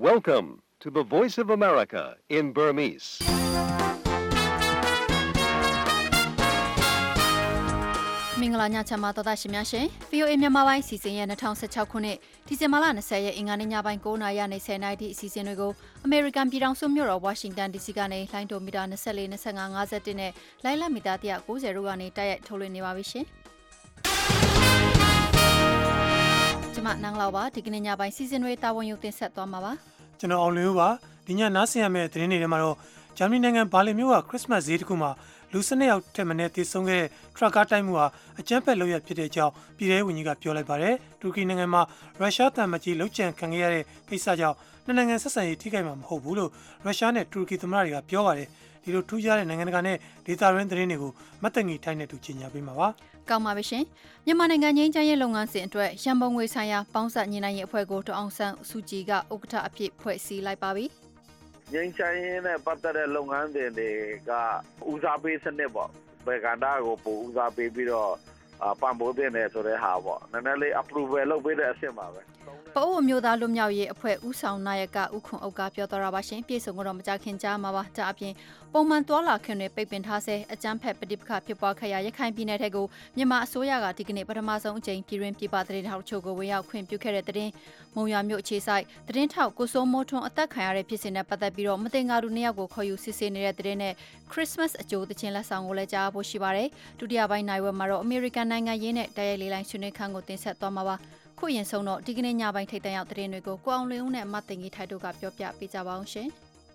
Welcome to the Voice of America in Burmese. ။မင်္ဂလာညချမ်းပါတော်သားရှင်များရှင် VOA မြန်မာပိုင်းစီစဉ်ရဲ့2016ခုနှစ်ဒီဇင်ဘာလ20ရက်အင်္ဂါနေ့ညပိုင်း9:00နာရီနဲ့10:00နာရီအစီအစဉ်တွေကို American ပြည်ထောင်စုမြို့တော် Washington DC ကနေလိုင်းဒိုမီတာ24 25 51နဲ့လိုင်းလမီတာ190တို့ကနေတိုက်ရိုက်ထုတ်လွှင့်နေပါပြီရှင်။ကျွန်မနန်းလောက်ပါဒီကနေ့ညပိုင်းစီစဉ်တွေတာဝန်ယူတင်ဆက်သွားမှာပါ။ကျွန်တော်အောင်လင်းဦးပါဒီညနားဆင်ရမယ့်သတင်းတွေထဲမှာတော့ဂျာမနီနိုင်ငံဘာလင်မြို့ကခရစ်စမတ်ဈေးတစ်ခုမှာလူ12ယောက်ထက်မနည်းသေဆုံးခဲ့တဲ့ထရပ်ကားတိုက်မှုဟာအကြမ်းဖက်လုပ်ရဖြစ်တဲ့အကြောင်းပြည်ထောင်ဝန်ကြီးကပြောလိုက်ပါတယ်။တူရကီနိုင်ငံမှာရုရှားတန်မကြီးလှုပ်ကြံခံခဲ့ရတဲ့ကိစ္စကြောင့်နှစ်နိုင်ငံဆက်ဆံရေးထိခိုက်မှာမဟုတ်ဘူးလို့ရုရှားနဲ့တူရကီသမ္မတတွေကပြောပါတယ်။ဒီလိုထူးခြားတဲ့နိုင်ငံတကာနဲ့ဒေသတွင်းသတင်းတွေကိုမတ်တငီထိုင်းနဲ့တူကြီးညာပေးမှာပါ။ကောင်းပါပြီရှင်။မြန်မာနိုင်ငံငြိမ်းချမ်းရေးလုပ်ငန်းစဉ်အတွက်ရန်ပုံငွေဆိုင်ရာပေါင်းစပ်ညီနိုင်ရေးအဖွဲ့ကိုဒေါအောင်ဆန်းစုကြည်ကဥက္ကဋ္ဌအဖြစ်ဖွဲ့စည်းလိုက်ပါပြီ။ငြိမ်းချမ်းရေးနဲ့ပတ်သက်တဲ့လုပ်ငန်းတွေတွေကဦးစားပေးစနစ်ပေါ့ဘယ်ကဏ္ဍကိုပိုဦးစားပေးပြီးတော့ပံ့ပိုးတဲ့ဆိုတဲ့ဟာပေါ့နည်းနည်းလေး approval လုပ်ပေးတဲ့အဆင့်ပါပဲပအိုးအမျိုးသားလူမျိုးရေးအဖွဲ့ဦးဆောင်နာယကဦးခွန်အုပ်ကပြောတော်တာပါရှင်ပြည်စုံကတော့မကြခင်ကြားမှာပါဒါအပြင်ပုံမှန်တွာလာခွင့်တွေပိတ်ပင်ထားဆဲအကြမ်းဖက်ပဋိပက္ခဖြစ်ပွားခဲ့ရရခိုင်ပြည်နယ်ထက်ကိုမြန်မာအစိုးရကဒီကနေ့ပထမဆုံးအကြိမ်ပြည်တွင်းပြည်ပသတင်းထောက်ချို့ကိုဝေရောက်ခွင့်ပြုခဲ့တဲ့သတင်းမုံရွာမြို့အခြေစိုက်သတင်းထောက်ကိုစိုးမိုးထွန်းအသက်ခံရတဲ့ဖြစ်စဉ်နဲ့ပတ်သက်ပြီးတော့မတင်ကားသူနှစ်ယောက်ကိုခေါ်ယူစစ်ဆေးနေတဲ့သတင်းနဲ့ Christmas အကျိုးသချင်းလက်ဆောင်ကိုလည်းကြားဖို့ရှိပါတယ်ဒုတိယပိုင်းနိုင်ဝက်မှာတော့ American နိုင်ငံရေးနဲ့တိုက်ရိုက်လေးလိုင်းဆွေးနွေးခန်းကိုတင်ဆက်သွားမှာပါခုရင်ဆုံးတော့ဒီကနေ့ညပိုင်းထိပ်တန်းရောက်သတင်းတွေကိုကိုအောင်လင်းဦးနဲ့မတ်တင်ကြီးထိုက်တို့ကပြောပြပေးကြပါအောင်ရှင်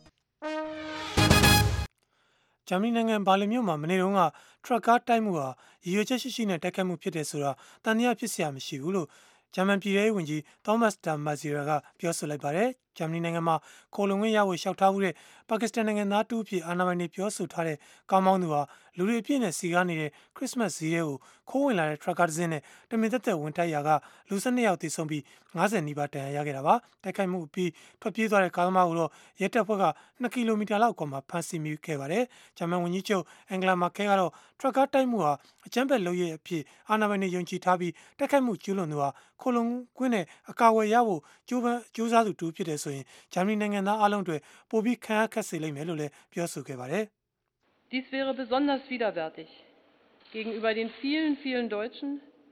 ဂျာမနီနိုင်ငံဘာလင်မြို့မှာမနေ့တုန်းကထရပ်ကားတိုက်မှုဟာရည်ရွယ်ချက်ရှိရှိနဲ့တိုက်ခိုက်မှုဖြစ်တယ်ဆိုတာတန်တရားဖြစ်စရာမရှိဘူးလို့ဂျာမန်ပြည်ထောင်ဝန်ကြီးသောမတ်ဒါမာဇီရာကပြောဆိုလိုက်ပါတယ်ဂျာမနီနိုင်ငံမှာခိုလုံဝင်ရဖို့ရှောက်ထားမှုတဲ့ပါကစ္စတန်နိုင်ငံသားတူအဖြစ်အာဏာပိုင်တွေပြောဆိုထားတဲ့ကောင်းမောင်းသူဟာလူတွေအပြည့်နဲ့စီကားနေတဲ့ခရစ်စမတ်ဈေးတွေကိုခိုးဝင်လာတဲ့ထရပ်ကားတစ်စင်းနဲ့တမင်သက်သက်ဝင်တိုက်ရာကလူ12ယောက်သေဆုံးပြီး50နီးပါးဒဏ်ရာရခဲ့တာပါတိုက်ခိုက်မှုအပြီးထွက်ပြေးသွားတဲ့ကားသမားကိုတော့ရဲတပ်ဖွဲ့က2ကီလိုမီတာလောက်အကွာမှာဖမ်းဆီးမိခဲ့ပါတယ်ဂျာမန်ဝန်ကြီးချုပ်အန်ဂလာမာကဲကတော့ထရပ်ကားတိုက်မှုဟာအကြမ်းဖက်လုပ်ရအဖြစ်အာဏာပိုင်တွေယုံကြည်ထားပြီးတိုက်ခိုက်မှုကျူးလွန်သူဟာခိုလုံခွင့်နဲ့အကာအကွယ်ရဖို့ကြိုးစားသူတူဖြစ်တယ်ဆိုရင်ဂျာမနီနိုင်ငံသားအလုံးတွေပိုပြီးခံရခက်စေလိမ့်မယ်လို့လည်းပြောဆိုခဲ့ပါတယ်။ Dies wäre besonders widerwärtig gegenüber den vielen Deutschen,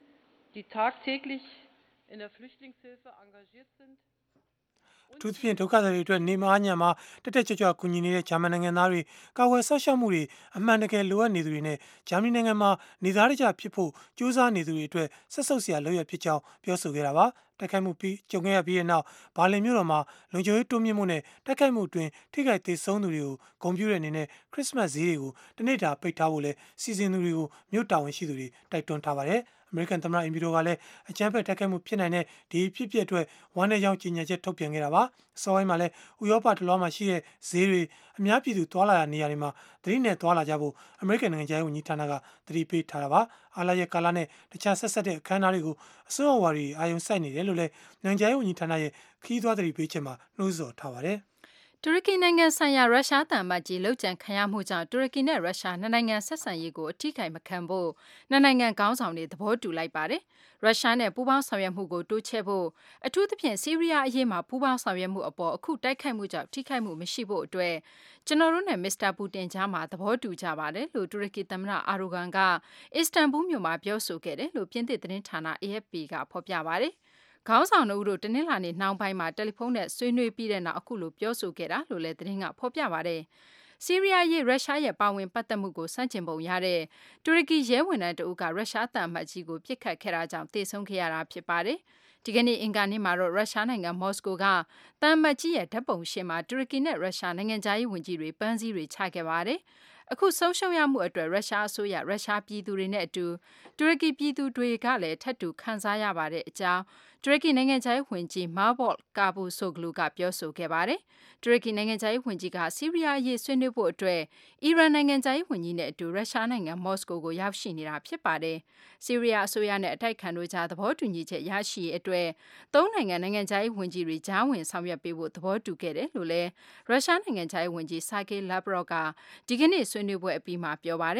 die tagtäglich in der Flüchtlingshilfe engagiert sind. သူဖြင့်ဒုက္ခသည်တွေအတွက်နေမအားညံမှာတက်ကြွကူညီနေတဲ့ဂျာမန်နိုင်ငံသားတွေကာကွယ်ဆောက်ရှောက်မှုတွေအမှန်တကယ်လိုအပ်နေသူတွေနဲ့ဂျာမနီနိုင်ငံမှာနေသားတကျဖြစ်ဖို့ကြိုးစားနေသူတွေအတွက်ဆက်ဆုပ်စရာလုပ်ရဖြစ်ကြောင်းပြောဆိုခဲ့တာပါတိုက်ခိုက်မှုပြီးကြုံခဲ့ရပြီးတဲ့နောက်ဘာလင်မြို့တော်မှာလုံခြုံရေးတိုးမြှင့်မှုနဲ့တိုက်ခိုက်မှုအတွင်းထိခိုက်ဒေဆုံးသူတွေကိုဂုဏ်ပြုတဲ့အနေနဲ့ခရစ်စမတ်ဈေးတွေကိုတနေ့တာပိတ်ထားဖို့လဲစီစဉ်သူတွေကိုမြို့တာဝန်ရှိသူတွေတိုက်တွန်းထားပါတယ်အမေရိကန်သမ္မတအင်ပီတိုကလည်းအကြမ်းဖက်တိုက်ခိုက်မှုဖြစ်နိုင်တဲ့ဒီဖြစ်ပျက်အတွက်ဝမ်းနည်းကြောင်းကြေညာချက်ထုတ်ပြန်ခဲ့တာပါအစောပိုင်းမှာလည်းဥရောပတလွှားမှာရှိတဲ့ဈေးတွေအများပြည်သူသွားလာရနေရာတွေမှာသတိနဲ့သွားလာကြဖို့အမေရိကန်နိုင်ငံခြားရေးဝန်ကြီးဌာနကသတိပေးထားတာပါအားလရဲ့ကာလနဲ့တခြားဆက်ဆက်တဲ့အခမ်းအနားတွေကိုအစိုးရဝါဒီအာရုံစိုက်နေတယ်လို့လည်းနိုင်ငံခြားရေးဝန်ကြီးဌာနရဲ့ခီးသွွားသတိပေးချက်မှာနှိုးဆော်ထားပါတယ်တူရကီနိုင်ငံဆိုင်ရာရုရှားတန်မတ်ကြီးလှုပ်ကြံခံရမှုကြောင့်တူရကီနဲ့ရုရှားနှစ်နိုင်ငံဆက်ဆံရေးကိုအထိခိုက်မခံဖို့နှစ်နိုင်ငံခေါင်းဆောင်တွေသဘောတူလိုက်ပါတယ်။ရုရှားနဲ့ပူးပေါင်းဆောင်ရွက်မှုကိုတိုးချဲ့ဖို့အထူးသဖြင့်ဆီးရီးယားအရေးမှာပူးပေါင်းဆောင်ရွက်မှုအပေါ်အခုတိုက်ခိုက်မှုကြောင့်ထိခိုက်မှုမရှိဖို့အတွက်ကျွန်တော်တို့နဲ့မစ္စတာပူတင်ကြားမှာသဘောတူကြပါတယ်လို့တူရကီသမ္မတအာရိုဂန်ကအစ္စတန်ဘူလ်မြို့မှာပြောဆိုခဲ့တယ်လို့ပြင်သစ်သတင်းဌာန AFP ကဖော်ပြပါတယ်။ခေါင်းဆောင်တို့တနင်္လာနေ့နှောင်းပိုင်းမှာတယ်လီဖုန်းနဲ့ဆွေးနွေးပြီးတဲ့နောက်အခုလိုပြောဆိုခဲ့တာလို့လည်းသတင်းကဖော်ပြပါတယ်။ဆီးရီးယားရေးရုရှားရဲ့ပါဝင်ပတ်သက်မှုကိုစန့်ကျင်ပုံရတဲ့တူရကီရဲဝန်ထမ်းတဦးကရုရှားတန်မတ်ကြီးကိုပြစ်ခတ်ခဲ့တာကြောင့်တေဆုံးခဲ့ရတာဖြစ်ပါတယ်။ဒီကနေ့အင်္ဂါနေ့မှာတော့ရုရှားနိုင်ငံမော်စကိုကတန်မတ်ကြီးရဲ့ဓာတ်ပုံရှင်းမှာတူရကီနဲ့ရုရှားနိုင်ငံသားရေးဝန်ကြီးတွေပန်းစည်းတွေချခဲ့ပါတယ်။အခုဆုံးရှုံးရမှုအတွက်ရုရှားအစိုးရရုရှားပြည်သူတွေနဲ့အတူတူရကီပြည်သူတွေကလည်းထပ်တူခံစားရပါတဲ့အကြောင်းတူရကီနိုင်ငံသားရေးဝန်ကြီးမာဘော့ကာဘူဆိုဂလူကပြောဆိုခဲ့ပါတယ်။တူရကီနိုင်ငံသားရေးဝန်ကြီးကဆီးရီးယားအရေးဆွေးနွေးဖို့အတွက်အီရန်နိုင်ငံသားရေးဝန်ကြီးနဲ့အတူရုရှားနိုင်ငံမော်စကိုကိုရောက်ရှိနေတာဖြစ်ပါတယ်။ဆီးရီးယားအစိုးရနဲ့အတိုက်ခံတို့ကြားသဘောတူညီချက်ရရှိရေးအတွက်သုံးနိုင်ငံနိုင်ငံသားရေးဝန်ကြီးတွေကြားဝင်ဆောင်ရွက်ပေးဖို့သဘောတူခဲ့တယ်လို့လည်းရုရှားနိုင်ငံသားရေးဝန်ကြီးဆာဂေးလာဗရော့ကဒီကနေ့ဆွေးနွေးပွဲအပြီးမှာပြောပါတယ်။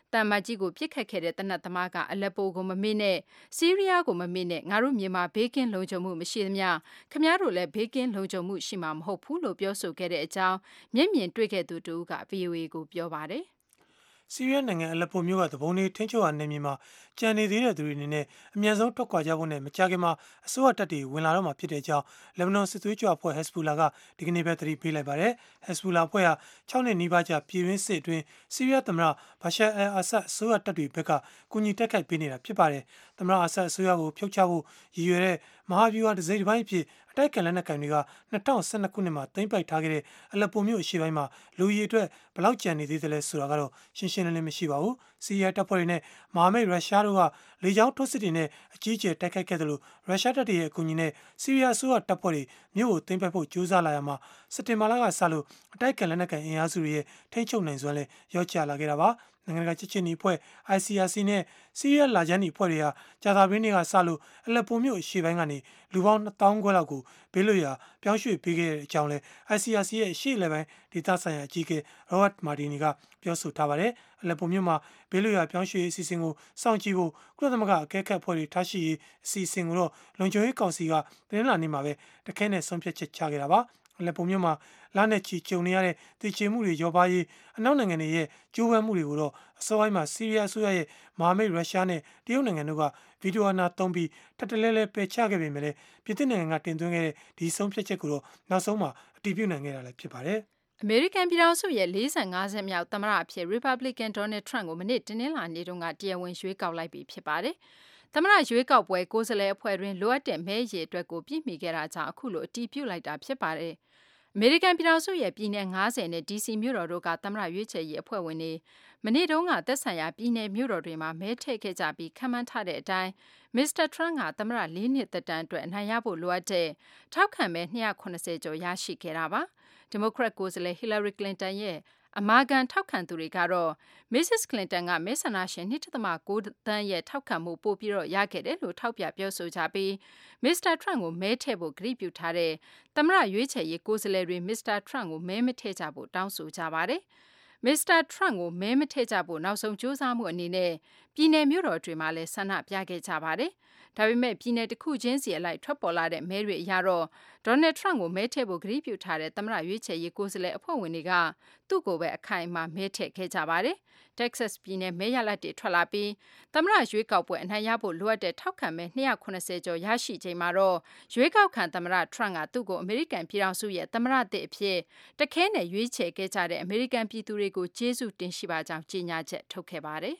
တမ်မတ်ကြီးကိုပြစ်ခတ်ခဲ့တဲ့တနတ်သမားကအလက်ပိုကိုမမေ့နဲ့ဆီးရီးယားကိုမမေ့နဲ့ငါတို့မြေမှာဘေးကင်းလုံခြုံမှုမရှိသမျှခင်ဗျားတို့လည်းဘေးကင်းလုံခြုံမှုရှိမှာမဟုတ်ဘူးလို့ပြောဆိုခဲ့တဲ့အကြောင်းမျက်မြင်တွေ့ခဲ့သူတူက VOA ကိုပြောပါတယ်ဆီးရီးယားနိုင်ငံအလက်ပိုမြို့ကသဘုံတွေထင်းချို့ရာနေမြေမှာကြံနေသေးတဲ့သူတွေအနေနဲ့အမြန်ဆုံးထွက်ခွာကြဖို့နဲ့မကြာခင်မှာအစိုးရတပ်တွေဝင်လာတော့မှာဖြစ်တဲ့အကြောင်းလက်ဘနွန်စစ်သွေးကြွအဖွဲ့ Hezbollah ကဒီကနေ့ပဲသတိပေးလိုက်ပါတယ်။ Hezbollah အဖွဲ့ဟာ6နှစ်နီးပါးကြာပြည်တွင်းစစ်အတွင်းဆီးရီးယားသမ္မတဘာရှာအယ်အာဆတ်အစိုးရတပ်တွေဘက်ကကူညီတိုက်ခိုက်ပေးနေတာဖြစ်ပါတယ်။သမ္မတအာဆတ်အစိုးရကိုဖျောက်ချဖို့ရည်ရွယ်တဲ့မဟာဗျူဟာတစ်စိတ်တစ်ပိုင်းအဖြစ်အတိုက်အခံလက်နက်ကိုင်တွေက2012ခုနှစ်မှာသိမ်းပိုက်ထားခဲ့တဲ့အလက်ပိုမြို့အရှေ့ပိုင်းမှာလူကြီးအတွက်ဘလောက်ကြံနေသေးတယ်လဲဆိုတာကတော့ရှင်းရှင်းလင်းလင်းမရှိပါဘူး။ဆီးရီးယားတပ်ဖွဲ့တွေနဲ့မဟာမိတ်ရုရှားတို့ကလေကြောင်းထိုးစစ်တွေနဲ့အကြီးအကျယ်တိုက်ခိုက်ခဲ့တယ်လို့ရုရှားတပ်တွေရဲ့အကူအညီနဲ့ဆီးရီးယားအစိုးရတပ်ဖွဲ့တွေမြို့ကိုသိမ်းပိုက်ဖို့ကြိုးစားလာရမှာစက်တင်ဘာလကစလို့အတိုက်အခံလက်နက်ကိုင်အင်အားစုတွေရဲ့ထိန်းချုပ်နိုင်စွမ်းလည်းရော့ကျလာခဲ့တာပါ။နိုင်ငံတကာချစ်ချင်းဒီအဖွဲ့ ICRC နဲ့ဆီးရီးယားလာချမ်းဒီအဖွဲ့တွေကကြာသပတေးနေ့ကစလို့အလက်ပိုမြို့အရှေ့ပိုင်းကနေလူပေါင်း2000ခွဲလောက်ကိုဘေးလွတ်ရာပြောင်းရွှေ့ပေးခဲ့တဲ့အကြောင်းလဲ ICRC ရဲ့အရှေ့အလယ်ပိုင်းဒေသဆိုင်ရာအကြီးအကဲ Robert Mardini ကပြောဆိုထားပါတယ်။အလက်ပိုမြို့မှာဘေးလွတ်ရာပြောင်းရွှေ့ရေးအစီအစဉ်ကိုစောင့်ကြည့်ဖို့ကုလသမဂ္ဂအကဲခတ်အဖွဲ့တွေထားရှိရေးအစီအစဉ်ကိုတော့လုံခြုံရေးကောင်စီကသတင်းလာနေမှာပဲတခဲနဲ့ဆုံးဖြတ်ချက်ချခဲ့တာပါ။အလက်ပိုမြို့မှာလနဲ့ချီကြုံနေရတဲ့တည်ချေမှုတွေရောပါရေးအနောက်နိုင်ငံတွေရဲ့ကြိုးပမ်းမှုတွေကိုတော့အစောပိုင်းမှာဆီးရီးယားအစိုးရရဲ့မဟာမိတ်ရုရှားနဲ့တရုတ်နိုင်ငံတို့ကဗီဒီယိုအာဏာသုံးပြီးထပ်တလဲလဲပယ်ချခဲ့ပေမဲ့လည်းပြည်သစ်နိုင်ငံကတင်သွင်းခဲ့တဲ့ဒီဆုံးဖြတ်ချက်ကိုတော့နောက်ဆုံးမှာအတည်ပြုနိုင်ခဲ့တာလည်းဖြစ်ပါတယ်အမေရိကန်ပြည်ထောင်စုရဲ့45ဆက်မြောက်သမ္မတအဖြစ် Republican Donald Trump ကိုမနေ့တင်းနှင်းလာနေ့တုန်းကတရားဝင်ရွေးကောက်လိုက်ပြီဖြစ်ပါတယ်။သမ္မတရွေးကောက်ပွဲကိုယ်စားလှယ်အဖွဲ့တွင်လိုအပ်တဲ့မဲရည်အတွက်ကိုပြည့်မီခဲ့တာကြောင့်အခုလိုအတည်ပြုလိုက်တာဖြစ်ပါတယ်။အမေရိကန်ပြည်ထောင်စုရဲ့ပြည်내90နဲ့ DC မြို့တော်တို့ကသမ္မတရွေးချယ်ရေးအဖွဲ့ဝင်တွေမနေ့တုန်းကသက်ဆိုင်ရာပြည်내မြို့တော်တွေမှာမဲထည့်ခဲ့ကြပြီးခန့်မှန်းထားတဲ့အတိုင်းမစ္စတာထရန့်ကသမ္မတ4နှစ်သက်တမ်းအတွက်အနိုင်ရဖို့လိုအပ်တဲ့ထောက်ခံမဲ290ကျော်ရရှိခဲ့တာပါ။ဒီမိုကရက်ကိုယ်စားလှယ် Hillary Clinton ရဲ့အမာခံထောက်ခံသူတွေကတော့ Mrs. Clinton ကမဲဆန္ဒရှင်2.9 သန်းရဲ့ထောက်ခံမှုပိုပြီးတော့ရခဲ့တယ်လို့ထောက်ပြပြောဆိုကြပြီး Mr. Trump ကိုမဲထည့်ဖို့ကတိပြုထားတဲ့သမ္မတရွေးချယ်ရေးကိုယ်စားလှယ်တွေ Mr. Trump ကိုမဲမထည့်ကြဖို့တောင်းဆိုကြပါတယ်။ Mr. Trump ကိုမဲမထည့်ကြဖို့နောက်ဆုံးကြိုးစားမှုအနေနဲ့ပြည်내မြို့တော်တွေမှာလည်းဆန္ဒပြခဲ့ကြပါတယ်။ဒါပေမဲ့ပြည်내တစ်ခုချင်းစီအလိုက်ထွက်ပေါ်လာတဲ့မဲတွေအရတော့ Donald Trump ကိုမဲထည့်ဖို့ကတိပြုထားတဲ့သမ္မတရွေးချယ်ရေးကိုယ်စားလှယ်အဖွဲ့ဝင်တွေကသူ့ကိုပဲအခိုင်အမာမဲထည့်ခဲ့ကြပါတယ်။ Texas ပြည်내မဲရလဒ်တွေထွက်လာပြီးသမ္မတရွေးကောက်ပွဲအနိုင်ရဖို့လိုအပ်တဲ့ထောက်ခံမဲ290ကျော်ရရှိချိန်မှာတော့ရွေးကောက်ခံသမ္မတ Trump ကသူ့ကိုအမေရိကန်ပြည်ထောင်စုရဲ့သမ္မတသစ်အဖြစ်တခဲနဲ့ရွေးချယ်ခဲ့ကြတဲ့အမေရိကန်ပြည်သူတွေကိုကျေးဇူးတင်ရှိပါကြောင်းကြေညာချက်ထုတ်ခဲ့ပါတယ်။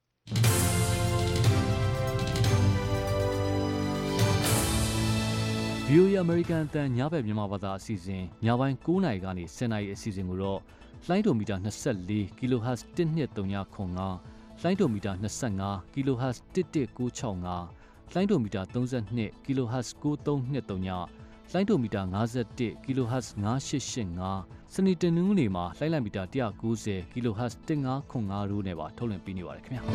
VOA American အတန်ညဘက်မြန်မာဘာသာအစီအစဉ်ညပိုင်း9:00နာရီကနေ10:00နာရီအစီအစဉ်ကိုတော့လိုင်းဒိုမီတာ24 kHz 1235လိုင်းဒိုမီတာ25 kHz 11965လိုင်းဒိုမီတာ32 kHz 9323လိုင်းဒိုမီတာ51 kHz 9885စနေတနင်္ဂနွေမှာလိုင်းလံမီတာ190 kHz 1505တို့နဲ့ပါထုတ်လွှင့်ပေးနေပါတယ်ခင်ဗျာ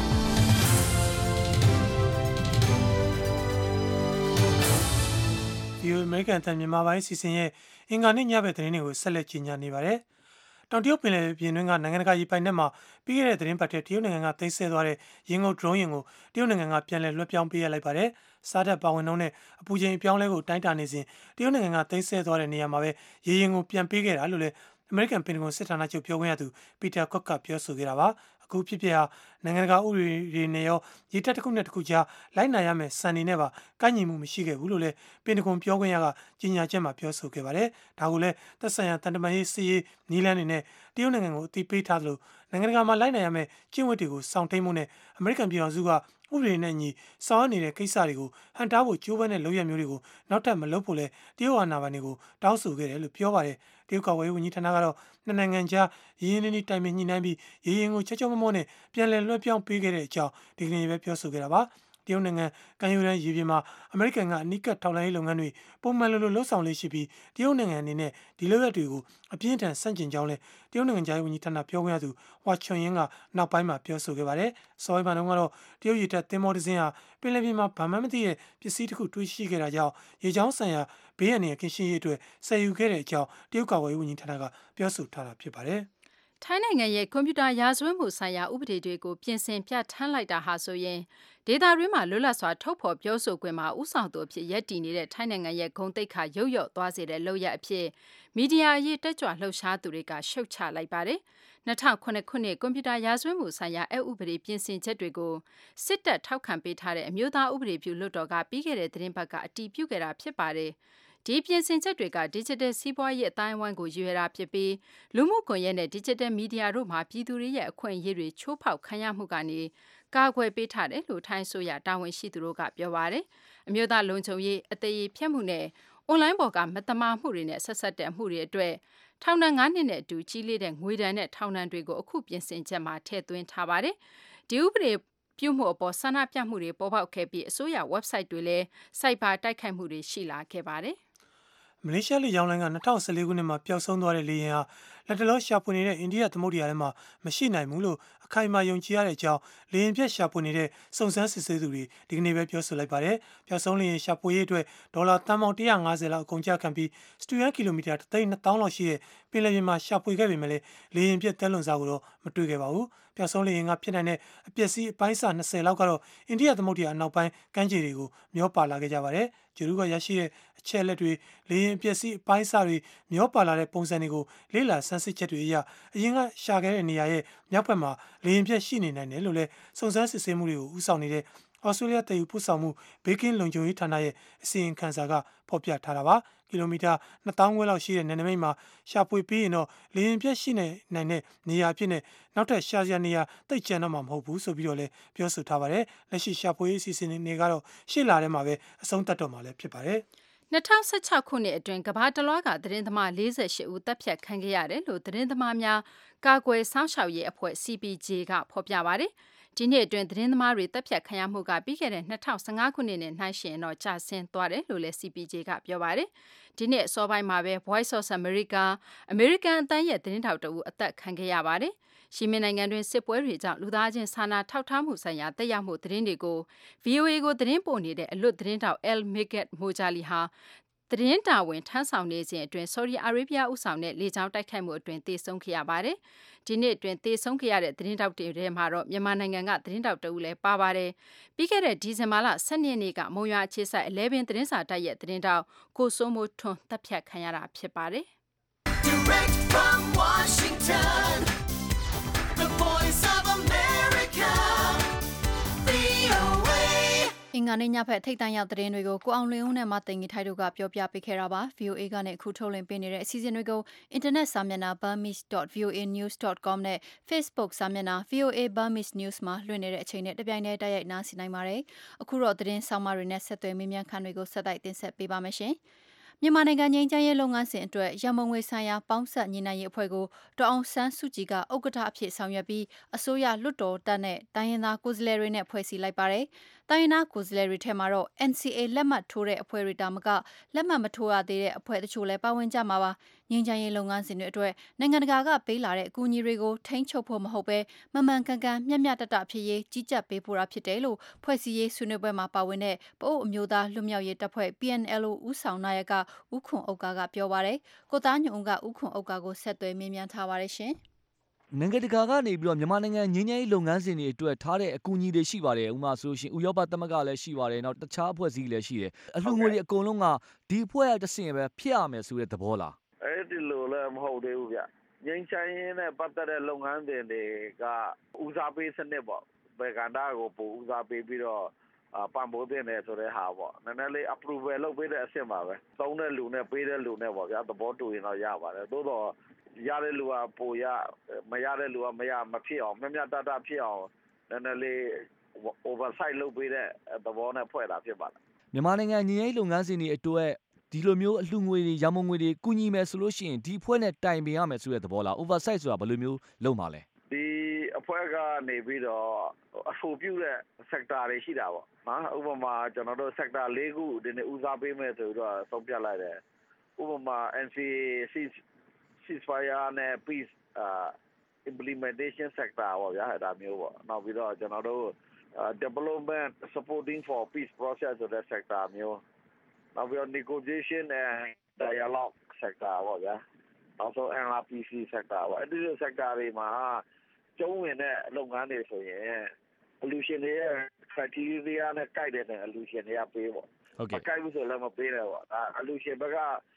ဒီအမေရိကန်တန်မြန်မာပိုင်းစီစဉ်ရဲ့အင်္ဂါနေ့ညဘက်သတင်းတွေကိုဆက်လက်ကြီးညာနေပါတယ်။တောင်တရုတ်ပင်လယ်ပြင်တွင်းကနိုင်ငံတကာရေပိုင်နက်မှာပြီးခဲ့တဲ့သတင်းပတ်ထဲတရုတ်နိုင်ငံကသိမ်းဆည်းသွားတဲ့ရင်းငုပ် drone ယာဉ်ကိုတရုတ်နိုင်ငံကပြန်လည်လွှဲပြောင်းပေးရလိုက်ပါတယ်။စားတပ်ပါဝင်နှုန်းနဲ့အပူချိန်အပြောင်းလဲကိုတိုင်းတာနေစဉ်တရုတ်နိုင်ငံကသိမ်းဆည်းသွားတဲ့နေရာမှာပဲရေယာဉ်ကိုပြန်ပေးခဲ့တာလို့လည်းအမေရိကန်ပင်တဂွန်စစ်ဌာနချုပ်ပြောခွင့်ရသူပီတာကော့ကပြောဆိုခဲ့တာပါ။အခုဖြစ်ဖြစ်ဟာနိုင်ငံတကာဥပဒေတွေနဲ့ရောရေတပ်တစ်ခုနဲ့တစ်ခုကြားလိုက်နာရမယ်စံနေနဲ့ပါကိုက်ညီမှုမရှိခဲ့ဘူးလို့လည်းပင်တဂွန်ပြောခွင့်ရကကြေညာချက်မှာပြောဆိုခဲ့ပါတယ်။ဒါကိုလည်းသက်ဆိုင်ရာတန်တမာရေးစီရေးနီးလန်းနေနဲ့တရုတ်နိုင်ငံကိုအသိပေးထားသလိုနိုင်ငံတကာမှာလိုက်နာရမယ်ကျင့်ဝတ်တွေကိုစောင့်ထိန်မှုနဲ့အမေရိကန်ပြည်ထောင်စုကဥပဒေနဲ့အညီဆောင်ရွက်နေတဲ့ကိစ္စတွေကိုဟန်တားဖို့ကြိုးပမ်းတဲ့လုပ်ရမျိုးတွေကိုနောက်ထပ်မလုပ်ဖို့လဲတရုတ်အာဏာပိုင်တွေကိုတောင်းဆိုခဲ့တယ်လို့ပြောပါတယ်။တရုတ်ကာကွယ်ရေးဝန်ကြီးဌာနကတော့နှစ်နိုင်ငံကြားရင်းနှီးတိုင်ပင်ညှိနှိုင်းပြီးရေရင်ကိုချောမောနဲ့ပြန်လည်လွှဲပြောင်းပေးခဲ့တဲ့အကြောင်းဒီကနေ့ပဲပြောဆိုခဲ့တာပါ။တရုတ်နိုင်ငံကမ်းရိုးတန်းရေပြင်မှာအမေရိကန်ကအနီးကပ်ထောက်လှမ်းရေးလုပ်ငန်းတွေပုံမှန်လိုလှုပ်ဆောင်လေးရှိပြီးတရုတ်နိုင်ငံအနေနဲ့ဒီလုပ်ရက်တွေကိုအပြင်းထန်ဆန့်ကျင်ကြောင်းလဲတရုတ်နိုင်ငံသားရေးဝန်ကြီးဌာနပြောခွင့်ရသူဟွာချွန်ယင်းကနောက်ပိုင်းမှာပြောဆိုခဲ့ပါတယ်။စောပိုင်းမှာတော့တရုတ်ရေတပ်သင်္ဘောတစ်စင်းဟာပင်လယ်ပြင်မှာဗမာမသိတဲ့ပစ္စည်းတစ်ခုတွေ့ရှိခဲ့တာကြောင့်ရေကြောင်းဆိုင်ရာဘေးအန္တရာယ်ကင်းရှင်းရေးအတွက်ဆယ်ယူခဲ့တဲ့အကြောင်းတရုတ်ကာကွယ်ရေးဝန်ကြီးဌာနကပြောဆိုထားတာဖြစ်ပါတယ်။ထိုင်းနိုင်ငံရဲ့ကွန်ပျူတာရာဇဝတ်မှုဆိုင်ရာဥပဒေတွေကိုပြင်ဆင်ပြဋ္ဌာန်းလိုက်တာဟာဆိုရင်ဒေတာတွင်းမှာလွတ်လပ်စွာထုတ်ဖော်ပြောဆိုခွင့်မှာဥဆောင်သူအဖြစ်ရပ်တည်နေတဲ့ထိုင်းနိုင်ငံရဲ့ဂုဏ်သိက္ခာရုပ်ရော့သွားစေတဲ့လုပ်ရပ်အဖြစ်မီဒီယာအရေးတက်ကြွလှုပ်ရှားသူတွေကရှုတ်ချလိုက်ပါတယ်။2009ခုနှစ်ကွန်ပျူတာရာဇဝတ်မှုဆိုင်ရာအဥပဒေပြင်ဆင်ချက်တွေကိုစစ်တပ်ထောက်ခံပေးထားတဲ့အမျိုးသားဥပဒေပြုလွှတ်တော်ကပြီးခဲ့တဲ့သတင်းပတ်ကအတည်ပြုခဲ့တာဖြစ်ပါတယ်။ဒီပြင်ဆင်ချက်တွေက Digital စီးပွားရေးအတိုင်းအဝိုင်းကိုရွေးတာဖြစ်ပြီးလူမှုကွန်ရက်နဲ့ Digital မီဒီယာတို့မှာပြည်သူတွေရဲ့အခွင့်အရေးတွေချိုးဖောက်ခံရမှုကနေကာကွယ်ပေးထားတယ်လို့ထိုင်းအစိုးရတာဝန်ရှိသူတို့ကပြောပါတယ်။အမျိုးသားလုံခြုံရေးအသေးအဖြတ်မှုနဲ့အွန်လိုင်းပေါ်ကမတမာမှုတွေနဲ့ဆက်ဆက်တဲ့အမှုတွေအတွက်ထောင်ဒဏ်9 နှစ်နဲ့အတူကြီးလေးတဲ့ငွေဒဏ်နဲ့ထောင်ဒဏ်တွေကိုအခုပြင်ဆင်ချက်မှာထည့်သွင်းထားပါတယ်။ဒီဥပဒေပြုမှုအပေါ်ဆန္ဒပြမှုတွေပေါ်ပေါက်ခဲ့ပြီးအစိုးရ website တွေလည်းစိုက်ဘာတိုက်ခိုက်မှုတွေရှိလာခဲ့ပါတယ်။မလေးရှားလေကြောင်းလိုင်းက2014ခုနှစ်မှာပျောက်ဆုံးသွားတဲ့လေယာဉ်ဟာလက်တလောရှာဖွေနေတဲ့အိန္ဒိယသမုဒ္ဒရာထဲမှာမရှိနိုင်ဘူးလို့အခိုင်အမာယုံကြည်ရတဲ့အကြောင်းလေယာဉ်ပြက်ရှာဖွေနေတဲ့စုံစမ်းစစ်ဆေးသူတွေဒီကနေ့ပဲပြောဆိုလိုက်ပါတယ်။ပျောက်ဆုံးလေယာဉ်ရှာဖွေရေးအတွက်ဒေါ်လာတန်ပေါင်း150လောက်အကုန်ကျခံပြီးစတူယန်ကီလိုမီတာ3,200လောက်ရှိတဲ့ပင်လယ်ပြင်မှာရှာဖွေခဲ့ပေမဲ့လေယာဉ်ပြက်တဲလွန်စားကိုတော့မတွေ့ခဲ့ပါဘူး။ပျောက်ဆုံးလေယာဉ်ကဖြစ်နိုင်တဲ့အပျက်စီးအပိုင်းစာ20လောက်ကတော့အိန္ဒိယသမုဒ္ဒရာအနောက်ပိုင်းကမ်းခြေတွေကိုမျောပါလာခဲ့ကြပါတယ်။ဂျေရုကရရှိတဲ့အချက်လက်တွေလေယာဉ်ပျက်စီးအပိုင်းအစတွေမျောပါလာတဲ့ပုံစံတွေကိုလေ့လာဆန်းစစ်ချက်တွေအရအရင်ကရှာခဲ့တဲ့နေရာရဲ့မြောက်ဘက်မှာလေယာဉ်ပျက်ရှိနေနိုင်တယ်လို့လည်းစုံစမ်းစစ်ဆေးမှုတွေကိုဦးဆောင်နေတဲ့ဩစတြေးလျတည်ယူပို့ဆောင်မှုဘေးကင်းလုံခြုံရေးဌာနရဲ့အစီရင်ခံစာကဖော်ပြထားတာပါကီလိုမီတာ2000ခွဲလောက်ရှိတဲ့နယ်နိမိတ်မှာရှာဖွေပြီးရင်တော့လေယာဉ်ပျက်ရှိနိုင်တဲ့နေရာအဖြစ်နဲ့နောက်ထပ်ရှာစရာနေရာတိတ်ကျန်တော့မှာမဟုတ်ဘူးဆိုပြီးတော့လည်းပြောဆိုထားပါတယ်လက်ရှိရှာဖွေရေးအစီအစဉ်တွေကတော့ရှေ့လထဲမှာပဲအဆုံးသတ်တော့မှာလည်းဖြစ်ပါတယ် 2016ခုနှစ်အတွင်းကမ္ဘာတလွှားကသတင်းသမား48ဦးတပ်ဖြတ်ခံခဲ့ရတယ်လို့သတင်းသမားများကာကွယ်စောင့်ရှောက်ရေးအဖွဲ့ CPJ ကဖော်ပြပါတယ်။ဒီနှစ်အတွင်းသတင်းသမားတွေတပ်ဖြတ်ခံရမှုကပြီးခဲ့တဲ့2015ခုနှစ်နဲ့နှိုင်းယှဉ်တော့ကျဆင်းသွားတယ်လို့လည်း CPJ ကပြောပါတယ်။ဒီနှစ်အစောပိုင်းမှာပဲ Voice of America အမေရိကန်အသံရဲ့သတင်းထောက်တဦးအသက်ခံခဲ့ရပါတယ်။ယီမင်နိုင်ငံတွင်စစ်ပွဲတွေကြောင့်လူသားချင်းစာနာထောက်ထားမှုဆိုင်ရာတက်ရောက်မှုသတင်းတွေကို VOA ကိုသတင်းပို့နေတဲ့အလွတ်သတင်းထောက် El Megat Mojali ဟာသတင်းတာဝန်ထမ်းဆောင်နေစဉ်အတွင်းဆော်ဒီအာရေဗျဦးဆောင်တဲ့လေကြောင်းတိုက်ခိုက်မှုအတွင်းသေဆုံးခဲ့ရပါတယ်။ဒီနှစ်အတွင်းသေဆုံးခဲ့ရတဲ့သတင်းတောက်တွေထဲမှာတော့မြန်မာနိုင်ငံကသတင်းတောက်တဦးလည်းပါပါတယ်။ပြီးခဲ့တဲ့ဒီဇင်ဘာလ12ရက်နေ့ကမုံရွာအခြေစိုက်11သတင်းစာတိုက်ရဲ့သတင်းတောက်ကိုစိုးမိုးထွန်းတပ်ဖြတ်ခံရတာဖြစ်ပါတယ်။ Direct from Washington The Voice of America VOA အင်္ဂါနေ့ညဖက်ထိတ်တန့်ရောက်သတင်းတွေကိုကိုအောင်လင်းဦးနဲ့မသိင်ကြီးထိုက်တို့ကပြောပြပေးခဲ့တာပါ VOA ကနေအခုထုတ်လွှင့်ပေးနေတဲ့အစီအစဉ်တွေကိုအင်တာနက်စာမျက်နှာ burmese.voanews.com နဲ့ Facebook စာမျက်နှာ VOA Burmese News မှာလွှင့်နေတဲ့အချိန်နဲ့တပြိုင်တည်းတိုက်ရိုက်နားဆင်နိုင်ပါတယ်အခုတော့သတင်းဆောင်မတွေနဲ့ဆက်သွယ်မေးမြန်းခန်းတွေကိုဆက်တိုက်တင်ဆက်ပေးပါမယ်ရှင်မြန်မာနိုင်ငံငြိမ်းချမ်းရေးလုပ်ငန်းစဉ်အတွက်ရမုံငွေဆိုင်ရာပေါင်းဆက်ညီနိုင်ရေးအဖွဲ့ကိုဒေါအောင်ဆန်းစုကြည်ကဥက္ကဋ္ဌအဖြစ်ဆောင်ရွက်ပြီးအစိုးရလွှတ်တော်တပ်နဲ့တိုင်းရင်းသားကိုယ်စားလှယ်တွေနဲ့ဖွဲ့စည်းလိုက်ပါတယ်။တိုင်းရင်းသားကိုယ်စားလှယ်တွေထဲမှာတော့ NCA လက်မှတ်ထိုးတဲ့အဖွဲ့တွေတာမကလက်မှတ်မထိုးရသေးတဲ့အဖွဲ့တချို့လည်းပါဝင်ကြမှာပါ။ငြိမ်းချမ်းရေးလုပ်ငန်းစဉ်တွေအတွက်နိုင်ငံတကာကပေးလာတဲ့အကူအညီတွေကိုထိန်းချုပ်ဖို့မဟုတ်ဘဲမမှန်ကန်ကန်မျှမျှတတဖြစ်ရေးကြီးကြပ်ပေးဖို့တာဖြစ်တယ်လို့ဖွဲ့စည်းရေးဆွေးနွေးပွဲမှာပါဝင်တဲ့ပအို့အမျိုးသားလွတ်မြောက်ရေးတပ်ဖွဲ့ PNLO ဦးဆောင်နာယကဦးခွန်ဥက္ကာကပြောပါတယ်။ကိုသားညွန့်ဦးကဦးခွန်ဥက္ကာကိုဆက်သွယ်မေးမြန်းထားပါတယ်ရှင်။နိုင်ငံတကာကနေပြီးတော့မြန်မာနိုင်ငံငြိမ်းချမ်းရေးလုပ်ငန်းစဉ်တွေအတွက်ထားတဲ့အကူအညီတွေရှိပါတယ်ဥပမာဆိုရှင်ဥရောပသမဂ္ဂလည်းရှိပါတယ်နောက်တခြားအဖွဲ့အစည်းလည်းရှိတယ်အလှူငွေတွေအကုန်လုံးကဒီအဖွဲ့အတဆင့်ပဲဖြစ်ရမယ်ဆိုတဲ့သဘောလားအဲ့ဒီလိုလည်းမဟုတ်သေးဘူးဗျငြိမ်းချမ်းရေးနဲ့ပတ်သက်တဲ့လုပ်ငန်းစဉ်တွေကဦးစားပေးစနစ်ပေါ့ဘယ်ကဏ္ဍကိုပိုဦးစားပေးပြီးတော့ပံ့ပိုးတင်တယ်ဆိုတဲ့ဟာပေါ့နည်းနည်းလေး approval လုပ်ပေးတဲ့အဆင့်ပါပဲသုံးတဲ့လူနဲ့ပေးတဲ့လူနဲ့ပေါ့ဗျာသဘောတူရင်တော့ရပါတယ်သို့တော့ရတဲ့လူကပိုရမရတဲ့လူကမဖြစ်အောင်မျှမျှတတဖြစ်အောင်နည်းနည်းလေး oversight လုပ်ပေးတဲ့သဘောနဲ့ဖွဲ့တာဖြစ်ပါတယ်မြန်မာနိုင်ငံညီရေးလုပ်ငန်းစဉ်တွေအတွက်ဒီလိုမျိုးအလှူငွေတွေရမုံငွေတွေကူညီမယ်ဆိုလို့ရှိရင်ဒီအဖွဲ့နဲ့တိုင်ပင်ရမယ်ဆိုတဲ့သဘောလား oversight ဆိုတာဘယ်လိုမျိုးလုပ်မှာလဲဒီအဖွဲ့ကနေပြီးတော့အဆိုပြုတဲ့ sector တွေရှိတာပေါ့နော်ဥပမာကျွန်တော်တို့ sector ၄ခုဒီနေ့ဦးစားပေးမယ်ဆိုတော့သုံးပြလိုက်တယ်ဥပမာ NCA ceasefire နဲ့ peace implementation sector ပေါ့ဗျာဒါမျိုးပေါ့နောက်ပြီးတော့ကျွန်တော်တို့ development supporting for peace process ဆိုတဲ့ sector မျိုးနောက်ပြီးတော့ negotiation and dialogue sector ပေါ့ဗျာနောက်ဆုံး NRPC sector ပေါ့အဲ့ဒီ sector တွေမှာကျုံးဝင်တဲ့လုပ်ငန်းတွေဆိုရင် pollution တွေရဲ့ criteria နဲ့ကိုက်တဲ့ pollution တွေကပေးပေါ့မကိုက်ဘူးဆိုလည်းမပေးနဲ့ပေါ့ဒါ pollution ဘက်က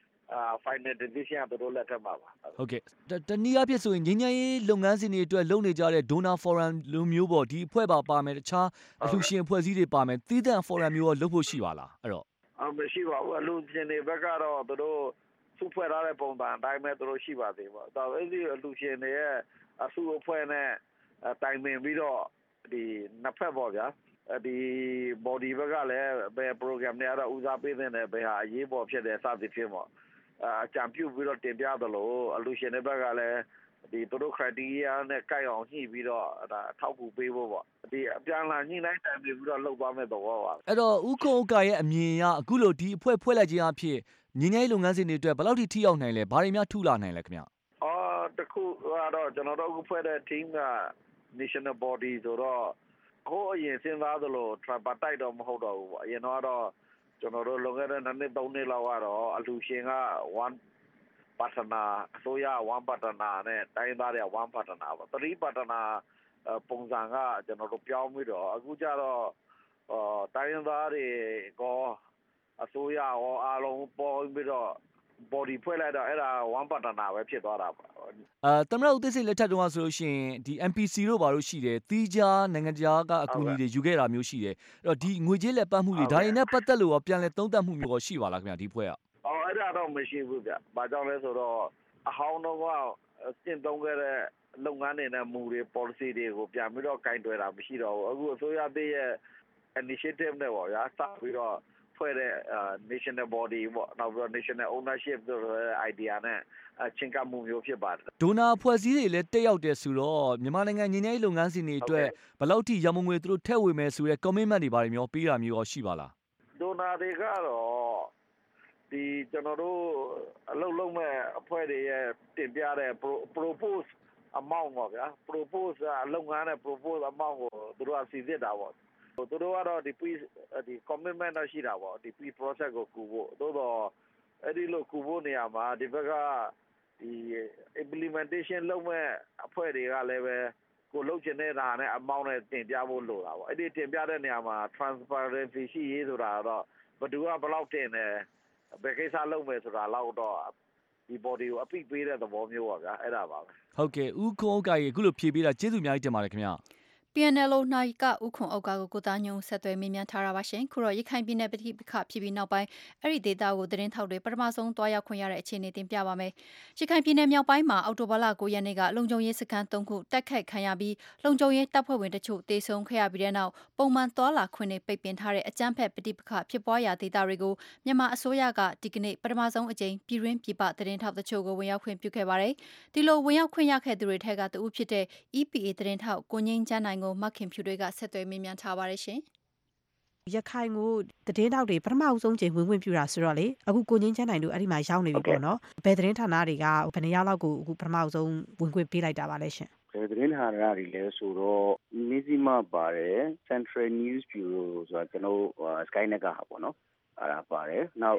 final decision ကတို့လက်ထက်မှာပါဟုတ်ကဲ့တနည်းအားဖြင့်ဆိုရင်ငြိမ်းချမ်းရေးလုပ်ငန်းစဉ်တွေအတွက်လုပ်နေကြတဲ့ donor forum လိုမျိုးပေါ့ဒီအဖွဲ့ပါမယ်တခြားအလှူရှင်အဖွဲ့အစည်းတွေပါမယ်သီးသန့် forum မျိုးရောလုပ်ဖို့ရှိပါလားအဲ့တော့မရှိပါဘူးအလှူရှင်တွေဘက်ကတော့တို့စုဖွဲ့ထားတဲ့ပုံစံအတိုင်းပဲတို့ရှိပါသေးပေါ့ဒါအဲ့ဒီအလှူရှင်တွေရဲ့အစုအဖွဲ့နဲ့တိုင်ပင်ပြီးတော့ဒီနှစ်ဖက်ပေါ့ဗျာဒီ body ဘက်ကလည်းဘယ် program တွေကတော့ဦးစားပေးတဲ့ဘယ်ဟာအရေးပေါ်ဖြစ်တယ်စသဖြင့်ပေါ့အကြံပြုပြီးတော့တင်ပြသလိုအလှူရှင်တွေဘက်ကလည်းဒီတို့ criteria နဲ့ကိုက်အောင်ညှိပြီးတော့ဒါထောက်ကူပေးဖို့ပေါ့ဒီအပြန်လာညှိနှိုင်းတိုင်ပင်ပြီးတော့လုပ်သွားမယ်သဘောပါအဲ့တော့ဥက္ကုံဥက္ကရဲ့အမြင်အရအခုလို့ဒီအဖွဲ့ဖွဲ့လိုက်ခြင်းအဖြစ်ငြိမ်းချမ်းရေးလုပ်ငန်းစဉ်တွေအတွက်ဘယ်လောက်ထိထိရောက်နိုင်လဲဘာတွေများထူလာနိုင်လဲခင်ဗျတခုကတော့ကျွန်တော်တို့အခုဖွဲ့တဲ့ team က national body ဆိုတော့ဟိုအရင်စဉ်းစားသလို tripartite တော့မဟုတ်တော့ဘူးပေါ့အရင်တော့ကျွန်တော်တို့လွန်ခဲ့တဲ့2နှစ်3နှစ်လောက်ကတော့အလှူရှင်က1 partner အစိုးရ1 partner နဲ့တိုင်းသားတွေက1 partner ပေါ့3 partner ပုံစံကကျွန်တော်တို့ပြောင်းပြီးတော့အခုကျတော့တိုင်းသားတွေကအစိုးရရောအားလုံးပေါ်ပြီးတော့ body ဖွဲ့လိုက်တော့အဲ့ဒါ1 partner ပဲဖြစ်သွားတာပေါ့သမ္မတဦးသိန်းစိန်လက်ထက်တုန်းကဆိုလို့ရှိရင်ဒီ MPC တို့ဘာလို့ရှိတယ်တီးခြားနိုင်ငံခြားကအကူအညီတွေယူခဲ့တာမျိုးရှိတယ်အဲ့တော့ဒီငွေကြေးလက်ပတ်မှုတွေဒါတွေနဲ့ပတ်သက်လို့ရောပြန်လည်သုံးသပ်မှုမျိုးရှိပါလားခင်ဗျဒီဖွဲ့ကအဲ့ဒါတော့မရှိဘူးဗျဘာကြောင့်လဲဆိုတော့အဟောင်းတော့ကစင့်သုံးခဲ့တဲ့လုပ်ငန်းတွေနဲ့မူတွေ policy တွေကိုပြန်ပြီးတော့ကင်တွယ်တာမရှိတော့ဘူးအခုအစိုးရသေးရဲ့ initiative နဲ့ပေါ့ဗျာစပြီးတော့ဖွဲ့တဲ့ national body ပေါ့နောက်ပြီးတော့ national ownership ဆိုတဲ့ idea နဲ့ချင်းကပ်မှုမျိုးဖြစ်ပါတယ်ဒိုနာဖွဲ့စည်းတွေလည်းတက်ရောက်တယ်ဆိုတော့မြန်မာနိုင်ငံငြိမ်းချမ်းရေးလုပ်ငန်းစဉ်တွေအတွက်ဘယ်လောက်ထိရမုံငွေသူတို့ထည့်ဝင်မယ်ဆိုတဲ့ commitment တွေဘာတွေမျိုးပေးတာမျိုးရောရှိပါလားဒိုနာတွေကတော့ဒီကျွန်တော်တို့အလုပ်လုပ်မဲ့အဖွဲ့တွေရဲ့တင်ပြတဲ့ propose amount ပေါ့ဗျာ propose လုပ်ငန်းနဲ့ propose amount ကိုသူတို့ကစီစစ်တာပေါ့သူတို့ကတော့ဒီ commitment တော့ရှိတာပေါ့ဒီ process ကိုကူဖို့သို့တော့အဲ့ဒီလိုကူဖို့နေရာမှာဒီဘက်ကဒီ implementation လုပ်မဲ့အဖွဲ့တွေကလည်းပဲကိုလုပ်ချင်တဲ့ဟာနဲ့ amount နဲ့တင်ပြဖို့လိုတာပေါ့အဲ့ဒီတင်ပြတဲ့နေရာမှာ transparency ရှိရေးဆိုတာတော့ဘယ်သူကဘယ်လောက်တင်တယ်ဘယ်ကိစ္စလုပ်မယ်ဆိုတာလောက်တော့ဒီ body ကိုအပိပေးတဲ့သဘောမျိုးပါဗျာအဲ့ဒါပါပဲဟုတ်ကဲ့ဦးခွန်ဥက္ကရေအခုလိုဖြေပေးတာကျေးဇူးအများကြီးတင်ပါတယ်ခင်ဗျာ PNLO နိုင်ကဥခွန်အောက်ကကိုသားညုံဆက်သွယ်မေးမြန်းထားတာပါရှင်ခုတော့ရခိုင်ပြည်နယ်ပဋိပက္ခဖြစ်ပြီးနောက်ပိုင်းအဲ့ဒီဒေသကိုသတင်းထောက်တွေပထမဆုံးတွားရောက်ခွင့်ရတဲ့အခြေအနေတင်ပြပါမယ်ရခိုင်ပြည်နယ်မြောက်ပိုင်းမှာအောက်တိုဘာလ9ရက်နေ့ကလုံခြုံရေးစခန်း3ခုတိုက်ခိုက်ခံရပြီးလုံခြုံရေးတပ်ဖွဲ့ဝင်တချို့တေဆုံးခဲ့ရပြီးတဲ့နောက်ပုံမှန်တွာလာခွင့်တွေပိတ်ပင်ထားတဲ့အကြမ်းဖက်ပဋိပက္ခဖြစ်ပွားရာဒေသတွေကိုမြန်မာအစိုးရကဒီကနေ့ပထမဆုံးအကြိမ်ပြည်တွင်းပြည်ပသတင်းထောက်တချို့ကိုဝင်ရောက်ခွင့်ပြုခဲ့ပါတယ်ဒီလိုဝင်ရောက်ခွင့်ရခဲ့သူတွေထက်ကတဦးဖြစ်တဲ့ EPA သတင်းထောက်ကိုငိမ့်ချမ်းနိုင်ကိုမခင်ဖြူတွေကဆက်သွယ်မေးမြန်းထားပါတယ်ရှင်ရခိုင်ကိုသတင်းထောက်တွေပထမဆုံးချိန်ဝင်ခွင့်ပြုတာဆိုတော့လေအခုကိုငင်းချမ်းနိုင်တို့အဲ့ဒီမှာရောက်နေပြီပေါ့နော်ဘယ်သတင်းဌာနတွေကဘယ်နှယောက်လောက်ကိုအခုပထမဆုံးဝင်ခွင့်ပေးလိုက်တာပါလဲရှင်ဘယ်သတင်းဌာနတွေလဲဆိုတော့မီဇီမာပါတယ် Central News Bureau ဆိုတာကျွန်တော် Skynet ကဟာပေါ့နော်အဲ့ဒါပါတယ်နောက်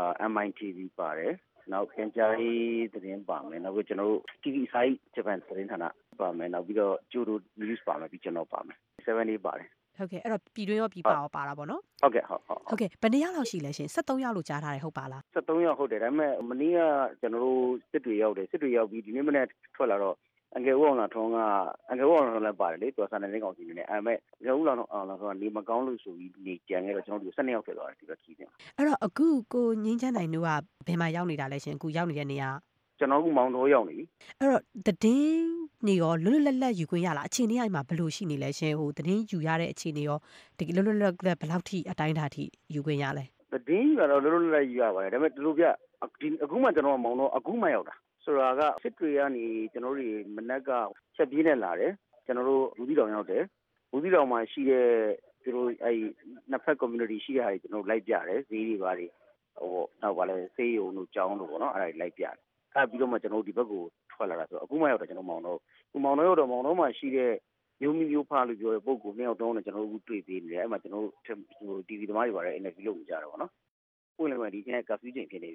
MITV ပါတယ်နောက်ပြန်ကြားရေးသတင်းပါမယ်နောက်ပြီးကျွန်တော်တို့ TV Site Japan သတင်းဌာနပါမယ်နောက်ပြီးတော့ Jodo News ပါမယ်ပြီးကျွန်တော်ပါမယ်7 day ပါတယ်ဟုတ်ကဲ့အဲ့တော့ပြည်တွင်းရောပြည်ပရောပါတာပေါ့နော်ဟုတ်ကဲ့ဟုတ်ကဲ့ဘယ်နှစ်ယောက်လောက်ရှိလဲရှင်73ယောက်လို့ကြားထားတယ်ဟုတ်ပါလား 73ယောက်ဟုတ်တယ်ဒါပေမဲ့မနေ့ကကျွန်တော်တို့စစ်တွေရောက်တယ်စစ်တွေရောက်ပြီးဒီနေ့မနေ့ထွက်လာတော့အငယ်ဦးအောင်လာထုံးကအငယ်ဦးအောင်လာထုံးလည်းပါတယ်လေသူကစာနယ်ဇင်းကောင်စီနေနဲ့အဲ့မဲ့အငယ်ဦးအောင်လာထုံးကနေမကောင်းလို့ဆိုပြီးနေကြံခဲ့တော့ကျွန်တော်တို့12ယောက်ဖြစ်သွားတယ်ဒီဘက်ခီးတယ်အဲ့တော့အခုကိုငင်းချမ်းနိုင်တို့ကဘယ်မှာရောက်နေတာလဲရှင်အခုရောက်နေတဲ့နေရာကျွန်တော်ကမောင်တော်ရောက်နေပြီအဲ့တော့သတင်းနေရောလွတ်လွတ်လပ်ယူခွင့်ရလားအခြေအနေအိမ်မှာဘယ်လိုရှိနေလဲရှင်ဟိုသတင်းယူရတဲ့အခြေအနေရောဒီလွတ်လွတ်လပ်ဘယ်လောက်ထိအတိုင်းအတာထိယူခွင့်ရလဲသတင်းကတော့လွတ်လွတ်လပ်ယူရပါတယ်ဒါပေမဲ့ဒီလိုပြဒီအခုမှကျွန်တော်မောင်တော်အခုမှရောက်တာဆိုတာကစစ်တွေကနေကျွန်တော်တို့မနက်ကချက်ပြေးနဲ့လာတယ်ကျွန်တော်တို့ဘူးသီးတောင်ရောက်တယ်ဘူးသီးတောင်မှာရှိတဲ့သူတို့အဲ့နှစ်ဖက် community ရှိတဲ့ဟာတွေကျွန်တော်လိုက်ပြတယ်ဈေးတွေဘာတွေဟိုနောက်ပါလဲဆေးရုံတို့ကျောင်းတို့ပေါ့နော်အဲ့ဒါလိုက်ပြတယ်အဲ့ပြီးတော့မှကျွန်တော်တို့ဒီဘက်ကိုထွက်လာတာဆိုအခုမှရောက်တယ်ကျွန်တော်မောင်တော်ရောက်တော့မောင်တော်မှာရှိတဲ့မျိုးမျိုးဖားလို့ပြောတဲ့ပုံကိုနှစ်ယောက်တုံးနဲ့ကျွန်တော်တို့တွေ့ပေးနေတယ်အဲ့မှာကျွန်တော်တို့ TV သမားတွေပါတယ် interview လုပ်ကြတာပေါ့နော်ပွင့်လည်းမှဒီကျင်းကဖျူးချိန်ဖြစ်နေပြီ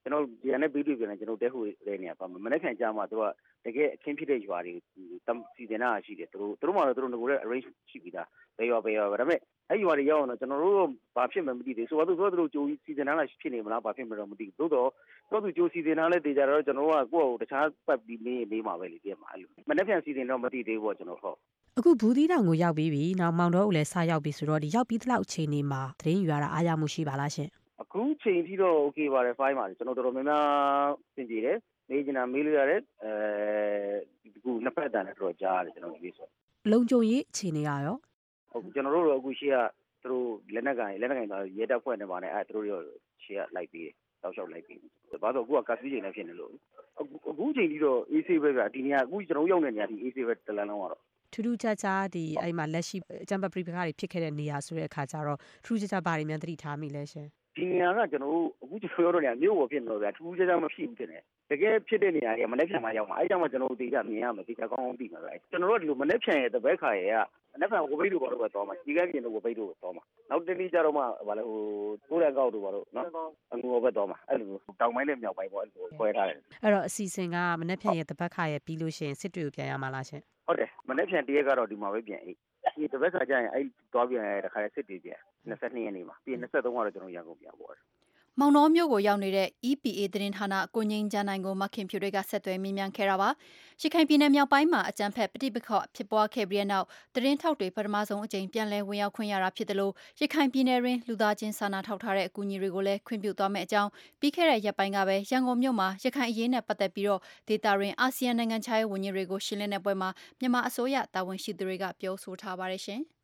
ကျွန်တော်ဒီနေ့ဗီဒီယိုပြန်ကျွန်တော်တက်ဟိုရဲနေပါမယ်မနေ့ကကြာမှသူကတကယ်အခင်းဖြစ်တဲ့ရွာတွေစီစဉ်တာရှိတယ်သူတို့မှတော့သူတို့ငကိုလည်း arrange ရှိပြီးသားဘယ်ရွာဒါပေမဲ့အဲ့ရွာတွေရောက်အောင်တော့ကျွန်တော်တို့ဘာဖြစ်မှမသိသေးဆိုတော့သူတို့ကြိုစီစဉ်တာလားဖြစ်နေမလားဘာဖြစ်မှတော့မသိဘူးသို့တော့သူကြိုစီစဉ်တာလဲတေချာတော့ကျွန်တော်ကကိုယ့်ကိုတခြားပတ်ပြီးနေမှာပဲလေပြမှာအဲ့လိုမနေ့ပြန်စီစဉ်တော့မသိသေးဘူးကျွန်တော်ဟုတ်အခုဘူးသီးတောင်ကိုရောက်ပြီးပြီနောက်မောင်တော်ကိုလည်းစရောက်ပြီဆိုတော့ဒီရောက်ပြီးတဲ့လောက်အချိန်လေးမှာသတင်းယူရတာအားရမှုရှိပါလားရှင်အခုချိန်ထိတော့ okay ပါတယ် fine ပါတယ်ကျွန်တော်တော်တော်များများသင်ကြည့်တယ်မေးချင်တာမေးလို့ရတယ်ဒီနှစ်ဖက်တန်နဲ့တော့ကြားရတယ်ကျွန်တော်ဒီဆိုလုံခြုံရေးအခြေအနေရောဟုတ်ကျွန်တော်တို့တော့အခုရှေ့ကသူတို့လက်နက်ကန်တော့ရဲတပ်ဖွဲ့နဲ့ပါနဲ့သူတို့ရောရှေ့ကလိုက်ပြီးတောက်လျှောက်လိုက်ပြီးဘာလို့အခုကကတ်စီချိန်နဲ့ဖြစ်နေလို့အခုချိန်ကြီးတော့ AC ပဲကဒီနေရာအခုကျွန်တော်ရောက်နေတဲ့နေရာဒီ AC ပဲတလန်းလုံးကတော့ထူးထူးခြားခြားဒီအဲ့မှာလက်ရှိအကြံပပရိပခါတွေဖြစ်ခဲ့တဲ့နေရာဆိုတဲ့အခါကျတော့ထူးခြားခြားဘာတွေများသတိထားမိလဲရှင်ဒီနေရာကကျွန်တော်တို့အခုကျွန်တော်ရောက်တော့နေရာမြို့ပေါ်ဖြစ်နေတော့ဗျာထူးခြားခြားမဖြစ်ဘူးဖြစ်နေတကယ်ဖြစ်တဲ့နေရာကြီးမနေ့ဖြန်မှရောက်မှာအဲ့ကြောင့်မှကျွန်တော်တို့တေချာမြင်ရမယ်တေချာကောင်းကောင်းသိမှာပဲကျွန်တော်တို့ဒီလိုမနေ့ဖြန်ရဲ့တပည့်ခါရဲ့ကမနေ့ဖြန်ဝပိတ်တို့ဘာလို့ပဲတော့မှာဒီကန်းပြင်တို့ဝပိတ်တို့တော့မှာနောက်တနေ့ကျတော့မှဘာလဲဟိုကိုးရကောက်တို့ဘာလို့နော်အငူဘက်တော့မှာအဲ့လိုတောင်ပိုင်းနဲ့မြောက်ပိုင်းပေါ့အဲ့လိုခွဲထားတယ်အဲ့တော့အစီအစဉ်ကမနေ့ဖြန်ရဲ့တပည့်ခါရဲ့ပြီးလို့ရှိရင်စစ်တွေကိုပြန်ရမှာလားရှင်ဟုတ်တယ်မနေ့ဖြန်တရက်ကတော့ဒီမှာပဲပြန်အေးဒီတပည့်ခါကျရင်အဲ့သွားပြန်ရတဲ့ခါရဲ့စစ်တွေပြန်22ရက်နေ့မှာပြီး23ကတော့ကျွန်တော်ရန်ကုန်ပြန်ပေါ့မောင်နှောမြို့ကိုရောက်နေတဲ့ EPA သတင်းဌာနကိုငင်းချမ်းနိုင်ကိုမခင်ဖြူတွေကဆက်သွယ်မေးမြန်းခဲ့တာပါ။ရခိုင်ပြည်နယ်မြောက်ပိုင်းမှာအကြမ်းဖက်ပဋိပက္ခဖြစ်ပွားခဲ့ပြီးတဲ့နောက်သတင်းထောက်တွေပထမဆုံးအကြိမ်ပြန်လည်ဝင်ရောက်ခွင့်ရတာဖြစ်တယ်လို့ရခိုင်ပြည်နယ်တွင်လူသားချင်းစာနာထောက်ထားတဲ့အကူအညီတွေကိုလည်းခွင့်ပြုသွားမယ့်အကြောင်းပြီးခဲ့တဲ့ရက်ပိုင်းကပဲရန်ကုန်မြို့မှာရခိုင်အရေးနဲ့ပတ်သက်ပြီးတော့ဒေတာတွင်အာဆီယံနိုင်ငံခြားရေးဝန်ကြီးတွေကိုရှင်းလင်းတဲ့ပွဲမှာမြန်မာအစိုးရတာဝန်ရှိသူတွေကပြောဆိုထားပါတယ်ရှင်။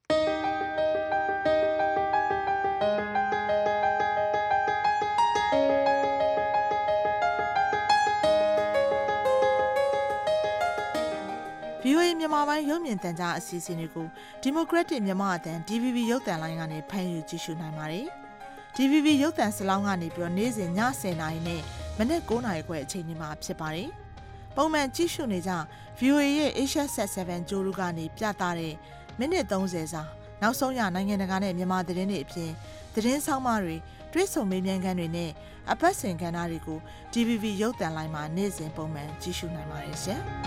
VOA မြန်မာပိုင်းရုပ်မြင်သံကြားအစီအစဉ်တွေကို Democratic မြန်မာအသံ DVB ရုပ်သံလိုင်းကနေဖမ်းယူကြည့်ရှုနိုင်ပါတယ်။ DVB ရုပ်သံစလောင်းကနေပြီးတော့နေ့စဉ်ည10:00နာရီနဲ့မနက်9:00နာရီခွဲအချိန်တွေမှာဖြစ်ပါတယ်။ပုံမှန်ကြည့်ရှုနေကြ VOA ရဲ့ Asia Set 7 ကြိုးလူကနေပြသတဲ့မိနစ်30စာနောက်ဆုံးရနိုင်ငံတကာနဲ့မြန်မာသတင်းတွေအပြင်သတင်းဆောင်မတွေတွဲဆုံမေးမြန်းခန်းတွေနဲ့အပတ်စဉ်ကဏ္ဍတွေကို DVB ရုပ်သံလိုင်းမှာနေ့စဉ်ပုံမှန်ကြည့်ရှုနိုင်ပါတယ်ရှင်။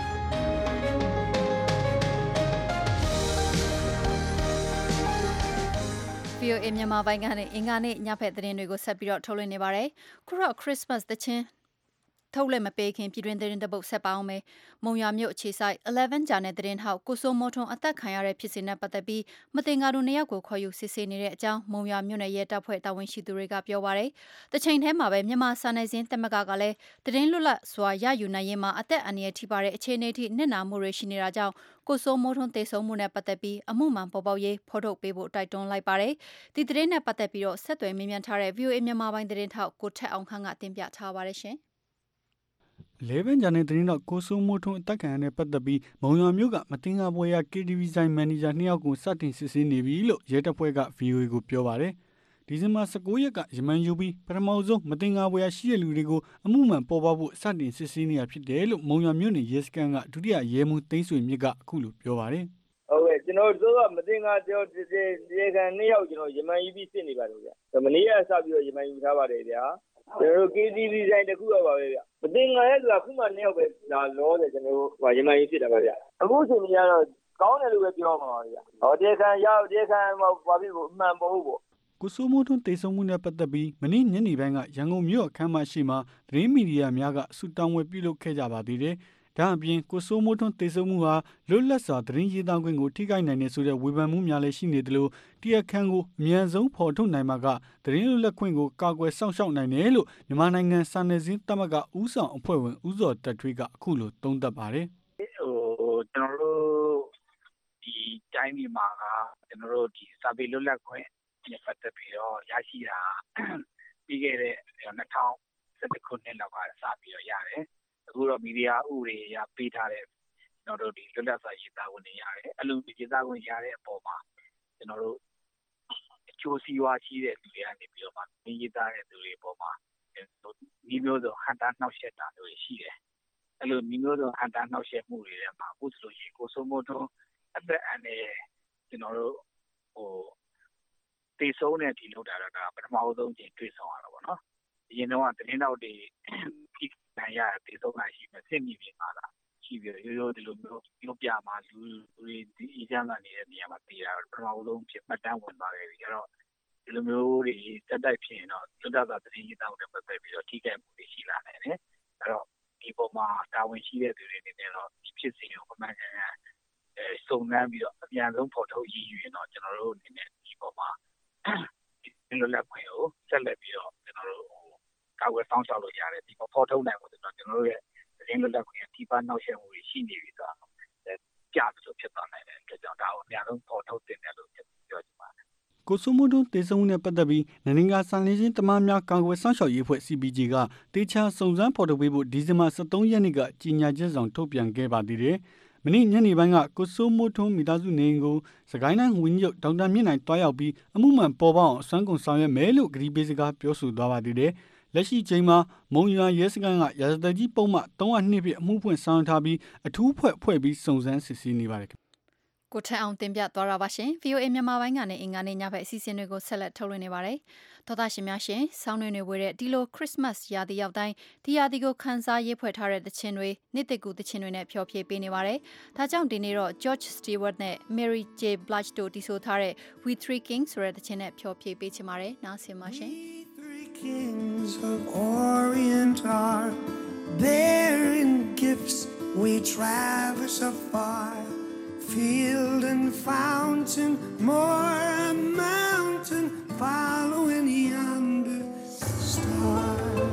VOA မြန်မာပိုင်းကနေအင်္ဂါနေ့ညဖက်သတင်းတွေကိုဆက်ပြီးတော့ထုတ်လွှင့်နေပါတယ်။ခုတော့ Christmas သချင်းထုတ်လက်မပေးခင်ပြည်တွင်းသတင်းတပုတ်ဆက်ပါအောင်မယ်။မုံရွာမြို့အခြေစိုက်11ဂျာနယ်သတင်းဟောက်ကိုစိုးမိုးထွန်းအသက်ခံရတဲ့ဖြစ်စဉ်နဲ့ပတ်သက်ပြီးမတင်ကားသူ2ယောက်ကိုခေါ်ယူစစ်ဆေးနေတဲ့အကြောင်းမုံရွာမြို့နယ်ရဲတပ်ဖွဲ့တာဝန်ရှိသူတွေကပြောပါရယ်။တချိန်ထဲမှာပဲမြန်မာစာနယ်ဇင်းတက်မကကလည်းသတင်းလွတ်လပ်စွာရယူနိုင်ရေးမှာအသက်အန္တရာယ်ထိပါတဲ့အခြေအနေထိနစ်နာမှုတွေရှိနေတာကြောင့်ကိုစိုးမိုးထွန်းသေဆုံးမှုနဲ့ပတ်သက်ပြီးအမှုမှန်ပေါ်ပေါက်ရေးဖော်ထုတ်ပေးဖို့တိုက်တွန်းလိုက်ပါတယ်။ဒီသတင်းနဲ့ပတ်သက်ပြီးတော့ဆက်သွယ်မေးမြန်းထားတဲ့ VOA မြန်မာပိုင်းသတင်းထောက်ကိုထက်အောင်ခန့်ကတင်ပြထားပါတယ်ရှင်။ 11ဂျာနယ်သတင်းတော့ကိုစိုးမိုးထွန်းအသက်ခံရတဲ့ပတ်သက်ပြီးမုံရွာမြို့ကမတင်ကားပွဲရ KTV ဆိုင်မန်နေဂျာ2ယောက်ကိုစတင်စစ်ဆေးနေပြီလို့ရဲတပ်ဖွဲ့က VOA ကိုပြောပါတယ်။ဒီဇင်ဘာ19ရက်ကရမန်ယူပြီးပထမဆုံးမတင်ကားပွဲရရှိတဲ့လူတွေကိုအမှုမှန်ပေါ်ပေါက်ဖို့စတင်စစ်ဆေးနေတာဖြစ်တယ်လို့မုံရွာမြို့နယ်ရဲစခန်းကဒုတိယရဲမှူးသိန်းဆွေမြင့်ကအခုလိုပြောပါတယ်။ဟုတ်ကဲ့ကျွန်တော်တို့ကမတင်ကားကြောဒီကံ2ယောက်ကျွန်တော်ရမန်ယူပြီးစစ်နေပါတယ်ဗျ။မနေ့ကစပြီးတော့ရမန်ယူထားပါတယ်ဗျာ။ကျွန်တော်တို့ KTV ဆိုင်တစ်ခုပါပဲဗျမတင်ငါရဲဆိုတာခုမှ2ယောက်ပဲလာလောတယ်ကျွန်တော်တို့ရမန်ကြီးဖြစ်တာပါဗျအခုချိန်ကြီးကတော့ကောင်းတယ်လို့ပဲပြောမှာပါဗျဟောတရားခံရောက်တရားခံဘာဖြစ်ဖို့အမှန်ပေါ်ဖို့ပေါ့ကိုစိုးမိုးထွန်းတေဆုံးမှုနဲ့ပတ်သက်ပြီးမနေ့ညနေပိုင်းကရန်ကုန်မြို့အခမ်းမရှိမှာသတင်းမီဒီယာများကဆူတောင်းဝဲပြုလုပ်ခဲ့ကြပါသေးတယ်ဒါအပြင်ကိုစိုးမိုးထွန်းတေဆုံးမှုဟာလွတ်လပ်စွာသတင်းရေးသားခွင့်ကိုထိခိုက်နိုင်တယ်ဆိုတဲ့ဝေဖန်မှုများလည်းရှိနေတယ်လို့တရားခံကိုအမြန်ဆုံးဖော်ထုတ်နိုင်မှာကသတင်းလွတ်လပ်ခွင့်ကိုကာကွယ်စောင့်ရှောက်နိုင်တယ်လို့မြန်မာနိုင်ငံစာနယ်ဇင်းတမကဦးဆောင်အဖွဲ့ဝင်ဦးစောတက်ထွေးကအခုလိုသုံးသပ်ပါတယ်ကျွန်တော်တို့ဒီတိုင်းပြည်မှာကကျွန်တော်တို့ဒီစာပေလွတ်လပ်ခွင့်နဲ့ပတ်သက်ပြီးတော့ရရှိတာပြီးခဲ့တဲ့2011ခုနှစ်လောက်ကစပြီးတော့ရတယ်အခုတော့မီဒီယာဥပဒေအရပေးထားတဲ့ကျွန်တော်တို့ဒီလွတ်လပ်စွာရေးသားခွင့်ရတယ်အဲ့လိုရေးသားခွင့်ရတဲ့အပေါ်မှာကျွန်တော်တို့အကျိုးစီးပွားရှိတဲ့လူတွေကနေပြီးတော့မှရေးသားတဲ့လူတွေအပေါ်မှာဒီမျိုးဆိုဟန်တာနှောက်ယှက်တာတွေရှိတယ်အဲ့လိုဒီမျိုးဆိုဟန်တာနှောက်ယှက်မှုတွေထဲမှာအခုဆိုလို့ရှိရင်ကိုစိုးမိုးထွန်းအသက်အန္တရာယ်ကျွန်တော်တို့တေဆုံးတဲ့ဒီလောက်တာကပထမဆုံးချိန်တွေ့ဆုံရတာပေါ့နော်ရင်တော့တင်းတော့တွေဒီနိုင်ရတေဆုံးတာရှိမယ်စစ်မြေပြင်မှာလားရှိပြီးရိုးဒီလိုမျိုးပြမှာလူတွေဒီအကျမ်းလာနေတဲ့နေရာမှာတည်တာပထမဆုံးဖြစ်မှတ်တမ်းဝင်သွားခဲ့ပြီအဲ့တော့ဒီလိုမျိုးတွေတက်တိုက်ဖြစ်ရင်တော့လွတ်လပ်သတင်းရေးတောင်းတဲ့ပတ်သက်ပြီးတော့ထိခိုက်မှုတွေရှိလာနိုင်တယ်အဲ့တော့ဒီပုံမှာတာဝန်ရှိတဲ့သူတွေအနေနဲ့တော့ဒီဖြစ်စဉ်ကိုအမှန်ကန်စုံစမ်းပြီးတော့အများဆုံးဖော်ထုတ်ရည်ရွယ်တော့ကျွန်တော်တို့အနေနဲ့ဒီပုံမှာဒီလိုလက်ခွင့်ကိုဆက်လက်ပြီးတော့ကျွန်တော်တို့ကာကွယ်ဆောင်ရှောက်လို့ရတယ်ဒီပေါ်ဖော်ထုတ်နိုင်ဖို့ဆိုတော့ကျွန်တော်တို့ရဲ့သတင်းလွတ်လပ်ခွင့်အထီးပါနောက်ဆက်မှုတွေရှိနေပြီဆိုတော့ကြာလို့ဖြစ်သွားနိုင်တယ်အတွက်ကြောင့်ဒါကိုအများဆုံးဖော်ထုတ်တင်တယ်လို့ပြောချင်ပါတယ်ကိုစိုးမိုးထွန်းတေဆုံးမှုနဲ့ပတ်သက်ပြီးနိုင်ငံစံလင်းချင်းတမန်များကာကွယ်ဆောင်ရှောက်ရေးအဖွဲ့ CPJ ကတေချာစုံစမ်းဖော်ထုတ်ပေးဖို့ဒီဇင်ဘာ23ရက်နေ့ကကြေညာချက်ဆောင်ထုတ်ပြန်ခဲ့ပါသေးတယ်။မနေ့ညနေပိုင်းကကိုစိုးမိုးထွန်းမိသားစုနေအိမ်ကိုစကိုင်းတိုင်းဝန်ကြီးချုပ်ဒေါက်တာမြင့်နိုင်တွားရောက်ပြီးအမှုမှန်ပေါ်ပေါက်အောင်အစွမ်းကုန်ဆောင်ရွက်မယ်လို့ကတိပေးစကားပြောဆိုသွားပါသေးတယ်။လက်ရှိချိန်မှာမုံရွာရဲစခန်းကရာဇသကြီးပုံမှန်302ပြည့်အမှုဖွင့်ဆောင်ထားပြီးအထူးဖွဲ့ပြီးစုံစမ်းစစ်ဆေးနေပါတယ်ကိုထက်အောင်တင်ပြသွားတာပါရှင် VOA မြန်မာပိုင်းကနေအင်္ဂါနေ့ညဘက်အစီအစဉ်တွေကိုဆက်လက်ထုတ်လွှင့်နေပါတယ်သောသားရှင်များရှင်ဆောင်းနေဝေတဲ့ဒီလိုခရစ်မတ်ရာသီရောက်တိုင်းဒီရာသီကိုခန်းစားရေးဖွဲ့ထားတဲ့သချင်းတွေနှစ်သက်ကူသချင်းတွေနဲ့ဖျော်ဖြေပေးနေပါတယ်ဒါကြောင့်ဒီနေ့တော့ George Stewart နဲ့ Mary J Blige တို့တီးဆိုထားတဲ့ We Three Kings ဆိုတဲ့သချင်းနဲ့ဖျော်ဖြေပေးချင်ပါတယ်နားဆင်ပါရှင် Kings of Orient are bearing gifts we traverse afar field and fountain more a mountain following yonder star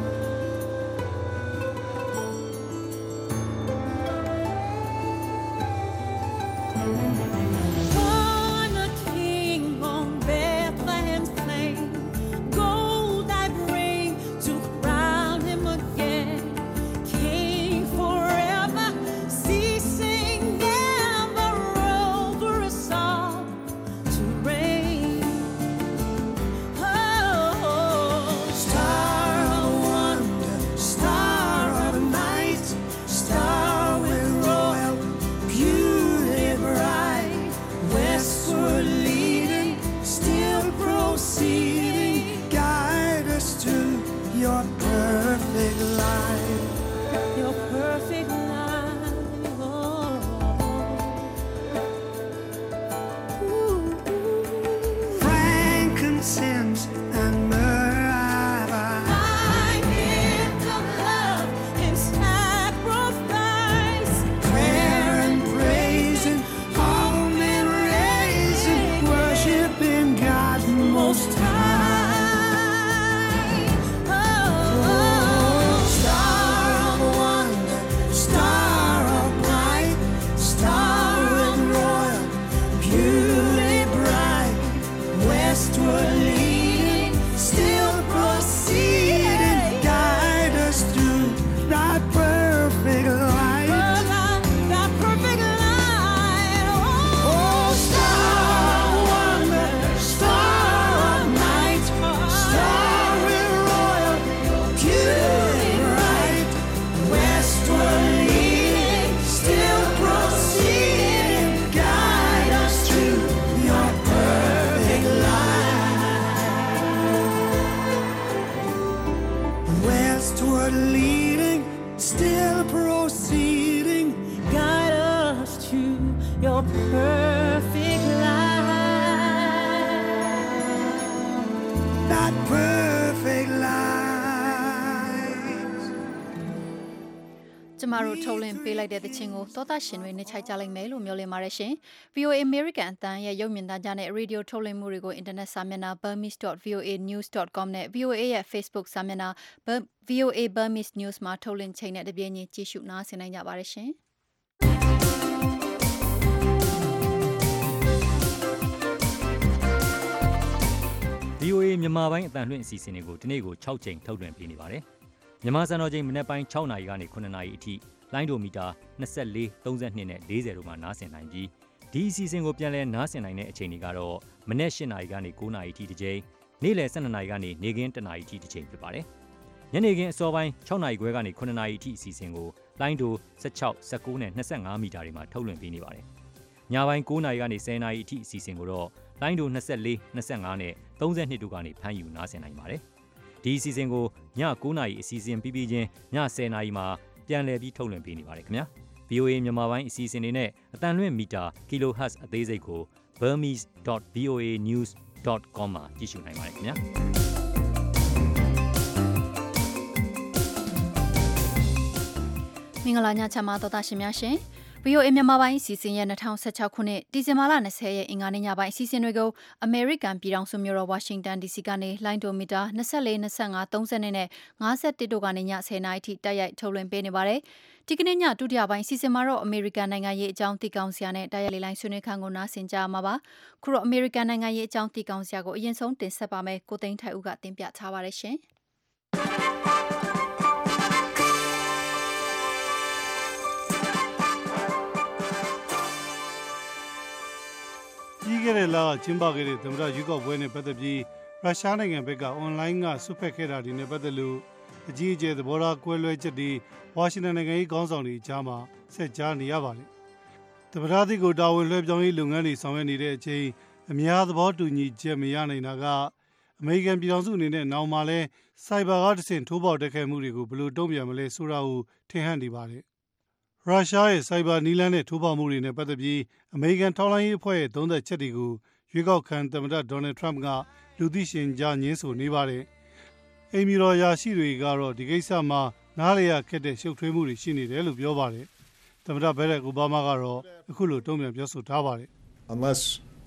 born a king on Bethlehem's plain gold I bring to crown him again king forever ceasing never over a song to reign oh star of wonder star of night star with royal beauty bright westward leading still proceeding guide us to your perfect light your perfect life oh frankincense and myrrh my gift of love and sacrifice prayer and praising all men raising worshiping God most high star of wonder star of bright star with royal beauty bright westward leading still proceeding guide us through that perfect light that perfect light oh star of wonder star of night star with royal beauty bright westward leading still proceeding guide us through your perfect light westward leading still proceeding guide us to your perfect life that perfect light ကျမတို့ထုတ်လွှင့်ပေးလိုက်တဲ့သချင်းကိုသောသားရှင်တွေနှစ်ချိုက်ကြလိမ့်မယ်လို့မျှော်လင့်ပါတယ်ရှင် VOA American အသံရဲ့ရုပ်မြင်သံကြားနဲ့ Radio ထုတ်လွှင့်မှုတွေကို internet စာမျက်နှာ burmese.voanews.com နဲ့ VOA ရဲ့ Facebook စာမျက်နှာ VOA Burmese News မှာထုတ်လွှင့်ချိန်နဲ့တပြေးညီကြည့်ရှုနားဆင်နိုင်ကြပါတယ်ရှင် VOA မြန်မာပိုင်းအသံလွှင့်အစီအစဉ်တွေကိုဒီနေ့ကို6ချိန်ထုတ်လွှင့်ပေးနေပါတယ်မြန်မာစံတော်ချိန်မနက်ပိုင်း6နာရီကနေ9နာရီအထိလိုင်းဒိုမီတာ24 32နဲ့40တို့မှာနားဆင်နိုင်ပြီးဒီအစီအစဉ်ကိုပြန်လည်နားဆင်နိုင်တဲ့အချိန်တွေကတော့မနက်8နာရီကနေ9နာရီအထိတစ်ချိန်နေ့လယ်12နာရီကနေနေ့ခင်း1နာရီအထိတစ်ချိန်ဖြစ်ပါတယ်ညနေခင်းအစောပိုင်း6နာရီခွဲကနေ9နာရီအထိအစီအစဉ်ကိုလိုင်းဒို16 19နဲ့25မီတာတွေမှာထုတ်လွှင့်ပေးနေပါတယ်ညပိုင်း9နာရီကနေ10နာရီအထိအစီအစဉ်ကိုတော့လိုင်းဒို24 25နဲ့32တို့ကနေဖမ်းယူနားဆင်နိုင်ပါတယ်ဒီအစီအစဉ်ကိုည9:00နာရီအစီအစဉ်ပြီးချင်းည10:00နာရီမှာပြန်လည်ပြီးထုတ်လွှင့်ပေးနေပါတယ်ခင်ဗျာ VOA မြန်မာပိုင်းအစီအစဉ်တွေနဲ့အတန်လွင့်မီတာ kHz အသေးစိတ်ကို burmese.voanews.com မှာကြည့်ရှုနိုင်ပါတယ်ခင်ဗျာမင်္ဂလာညချမ်းပါတော်သားရှင်များရှင် VOA မြန်မာပိုင်းအစီအစဉ်ရဲ့2016ခုနှစ်ဒီဇင်ဘာလ20ရက်အင်္ဂါနေ့ညပိုင်းအစီအစဉ်တွေကိုအမေရိကန်ပြည်ထောင်စုမြို့တော်ဝါရှင်တန် DC ကနေလိုင်းဒိုမီတာ24 25 30နဲ့51တို့ကနေည10:00နာရီထိတိုက်ရိုက်ထုတ်လွှင့်ပေးနေပါတယ်ဒီကနေ့ညဒုတိယပိုင်းအစီအစဉ်မှာတော့အမေရိကန်နိုင်ငံရေးအကြောင်းသိကောင်းစရာနဲ့တိုက်ရိုက်လေလိုင်းဆွေးနွေးခန်းကိုနားဆင်ကြမှာပါခုတော့အမေရိကန်နိုင်ငံရေးအကြောင်းသိကောင်းစရာကိုအရင်ဆုံးတင်ဆက်ပါမယ်ကိုသိန်းထိုက်ဦးကတင်ပြထားပါတယ်ရှင်ပြီးခဲ့တဲ့လကကျင်းပခဲ့တဲ့သမ္မတရွေးကောက်ပွဲနဲ့ပတ်သက်ပြီးရုရှားနိုင်ငံဘက်ကအွန်လိုင်းကဆွတ်ဖက်ခဲ့တာတွေနဲ့ပတ်သက်လို့အကြီးအကျယ်သဘောထားကွဲလွဲချက်တွေဝါရှင်တန်နိုင်ငံရေးခေါင်းဆောင်တွေအကြားမှာဆက်ကြားနေရပါတယ်။သမ္မတသစ်ကိုတာဝန်လွှဲပြောင်းရေးလုပ်ငန်းတွေဆောင်ရွက်နေတဲ့အချိန်အများသဘောတူညီချက်မရနိုင်တာကအမေရိကန်ပြည်ထောင်စုအနေနဲ့နောက်မှလည်းစိုက်ဘာကတဆင့်ထိုးပေါက်တက်ခဲ့မှုတွေကိုဘယ်လိုတုံ့ပြန်မလဲဆိုတာကိုထင်ဟပ်နေပါတယ်။ရုရှားရဲ့စိုက်ဘာနီလန်းနဲ့ထိုးပေါက်မှုတွေနဲ့ပတ်သက်ပြီးအမေရိကန်ထောက်လှမ်းရေးအဖွဲ့ရဲ့သုံးသပ်ချက်တွေကိုရွေးကောက်ခံသမ္မတဒေါ်နယ်ထရမ့်ကလူသိရှင်ကြားညင်းဆိုနေပါတယ်။အိမ်ပြည်တော်ရာရှိတွေကတော့ဒီကိစ္စမှာနားလည်ရခက်တဲ့ရှုပ်ထွေးမှုတွေရှိနေတယ်လို့ပြောပါတယ်။သမ္မတဘရက်အိုဘားမားကတော့အခုလိုတုံ့ပြန်ပြောဆိုထားပါတယ်။ Unless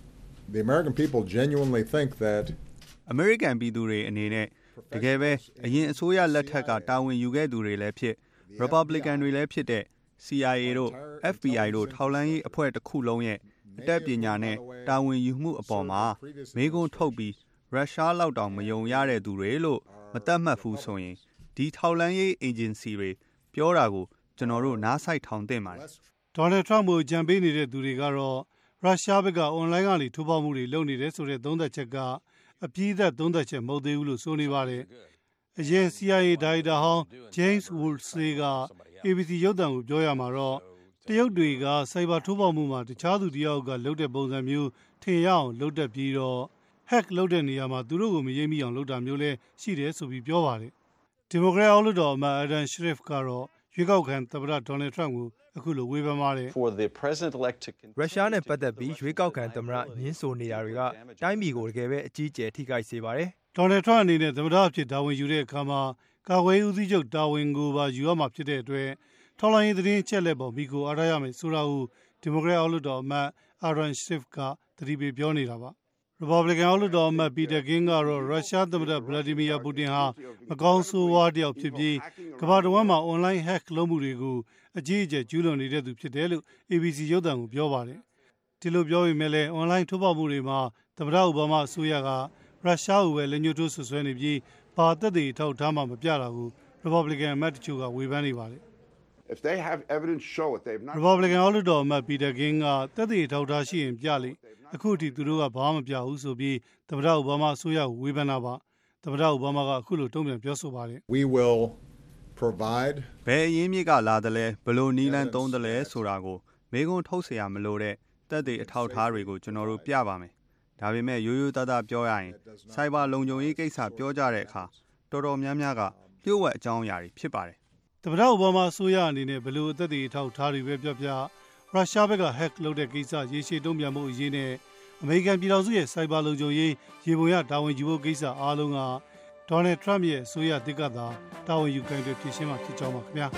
the American people genuinely think that အမေရိကန်ပြည်သူတွေအနေနဲ့တကယ်ပဲအရင်အစိုးရလက်ထက်ကတာဝန်ယူခဲ့သူတွေလည်းဖြစ် Republican တွေလည်းဖြစ်တဲ့ CIA တို့ FBI တို့ထောက်လှမ်းရေးအဖွဲ့တစ်ခုလုံးရဲ့အတတ်ပညာနဲ့တာဝန်ယူမှုအပေါ်မှာမေးခွန်းထုတ်ပြီးရုရှားလောက်တောင်မယုံရတဲ့သူတွေလို့မတတ်မှတ်ဘူးဆိုရင်ဒီထောက်လှမ်းရေး agency တွေပြောတာကိုကျွန်တော်တို့နားဆိုင်ထောင်သင့်ပါတယ်။ဒေါ်နယ်ထရမ့်ကိုကြံပေးနေတဲ့သူတွေကတော့ရုရှားဘက်ကအွန်လိုင်းကနေထိုးပေါက်မှုတွေလုပ်နေတယ်ဆိုတဲ့သုံးသပ်ချက်ကအပြည့်အစုံသုံးသပ်ချက်မဟုတ်သေးဘူးလို့ဆိုနေပါတယ်။အရင် CIA ဒါရိုက်တာဟောင်း James Woolsey က ABC ရုပ်သံကိုပြောရမှာတော့တရုတ်တွေကစိုက်ဘာထိုးပေါက်မှုမှာတခြားသူတယောက်ကလုပ်တဲ့ပုံစံမျိုးထင်ရအောင်လုပ်တတ်ပြီးတော့ hack လုပ်တဲ့နေရာမှာသူတို့ကိုမရိပ်မိအောင်လုပ်တာမျိုးလည်းရှိတယ်ဆိုပြီးပြောပါတယ်။ဒီမိုကရက်အောက်လွှတ်တော်အမတ် Adam Schiff ကတော့ရွေးကောက်ခံသမ္မတဒေါ်နယ်ထရမ့်ကိုအခုလိုဝေဖန်ပါတယ်။ရုရှားနဲ့ပတ်သက်ပြီးရွေးကောက်ခံသမ္မတညင်းဆိုနေတာတွေကတိုင်းပြည်ကိုတကယ်ပဲအကြီးအကျယ်ထိခိုက်စေပါတယ်။ဒေါ်နယ်ထရမ့်အနေနဲ့သမ္မတအဖြစ်တာဝန်ယူတဲ့အခါမှာကာကွယ်ရေးဦးစီးချုပ်တာဝန်ကိုပါယူရမှာဖြစ်တဲ့အတွက်ထောက်လှမ်းရေးသတင်းချက်လက်ပေါ်မိကိုအားထားရမယ်ဆိုတာကိုဒီမိုကရက်အောက်လွှတ်တော်အမတ် Adam Schiff ကသတိပေးပြောနေတာပါ။ Republican အောက်လွှတ်တော်အမတ် Peter King ကတော့ရုရှားသမ္မတ Vladimir Putin ဟာမကောင်းဆိုးဝါးတစ်ယောက်ဖြစ်ပြီးကမ္ဘာတစ်ဝန်းမှာ online hack လုပ်မှုတွေကိုအကြီးအကျယ်ကျူးလွန်နေတဲ့သူဖြစ်တယ်လို့ ABC ရုပ်သံကိုပြောပါတယ်။ဒီလိုပြောပေမဲ့လည်း online ထိုးပေါက်မှုတွေမှာသမ္မတအိုဘားမားအစိုးရကရုရှားကိုပဲလက်ညှိုးထိုးဆွဆွဲနေပြီးဘာသက်သေထောက်ထားမှမပြတာကို Republican အမတ်တချို့ကဝေဖန်နေပါတယ်။ if they have evidence show it they've not Republican အောက်လွှတ်တော်အမတ် Peter King ကသက်သေထောက်ထားရှိရင်ပြလေအခုထိသူတို့ကဘာမှမပြဘူးဆိုပြီးသမ္မတအိုဘားမားအစိုးရကိုဝေဖန်တာပါသမ္မတအိုဘားမားကအခုလိုတုံ့ပြန်ပြောဆိုပါတယ် We will provide ဘယ်အရင်းမြစ်ကလာတယ်လဲဘယ်လိုနီးလန်းသုံးတယ်လဲဆိုတာကိုမေးခွန်းထုတ်เสียမလို့တဲ့သက်သေအထောက်ထားတွေကိုကျွန်တော်တို့ပြပါမယ်ဒါပေမဲ့ရိုးရိုးသားသားပြောရရင်စိုက်ဘာလုံခြုံရေးကိစ္စပြောကြတဲ့အခါတော်တော်များများကလျှို့ဝှက်အကြောင်းအရာတွေဖြစ်ပါတယ်သမ္မတအိုဘားမားအစိုးရအနေနဲ့ဘယ်လိုအသက်တွေအထောက်ထားတွေပဲပြောပြရုရှားဘက်က hack လုပ်တဲ့ကိစ္စရေရှည်တုံ့ပြန်မှုအရေးနဲ့အမေရိကန်ပြည်ထောင်စုရဲ့စိုက်ဘာလုံခြုံရေးရေပုံရတာဝန်ယူဖို့ကိစ္စအားလုံးကဒေါ်နယ်ထရမ့်ရဲ့အစိုးရတစ်ကသာတာဝန်ယူကိုင်တွယ်ဖြေရှင်းမှာဖြစ်ကြောင်းပါခင်ဗျာ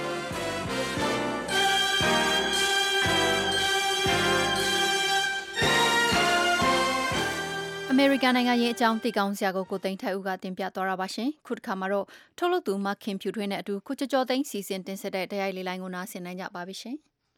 အမေရိကန်နိုင်ငံရေးအကြောင်းသိကောင်းစရာကိုသိန်းထိုက်ဦးကတင်ပြသွားတာပါရှင်ခုတစ်ခါမှာတော့ထုတ်လုပ်သူမခင်ဖြူထွေးနဲ့အတူခုကြော်သိန်းစီစဉ်တင်ဆက်တဲ့တရားလေးလိုင်းကိုနားဆင်နိုင်ကြပါပြီရှင်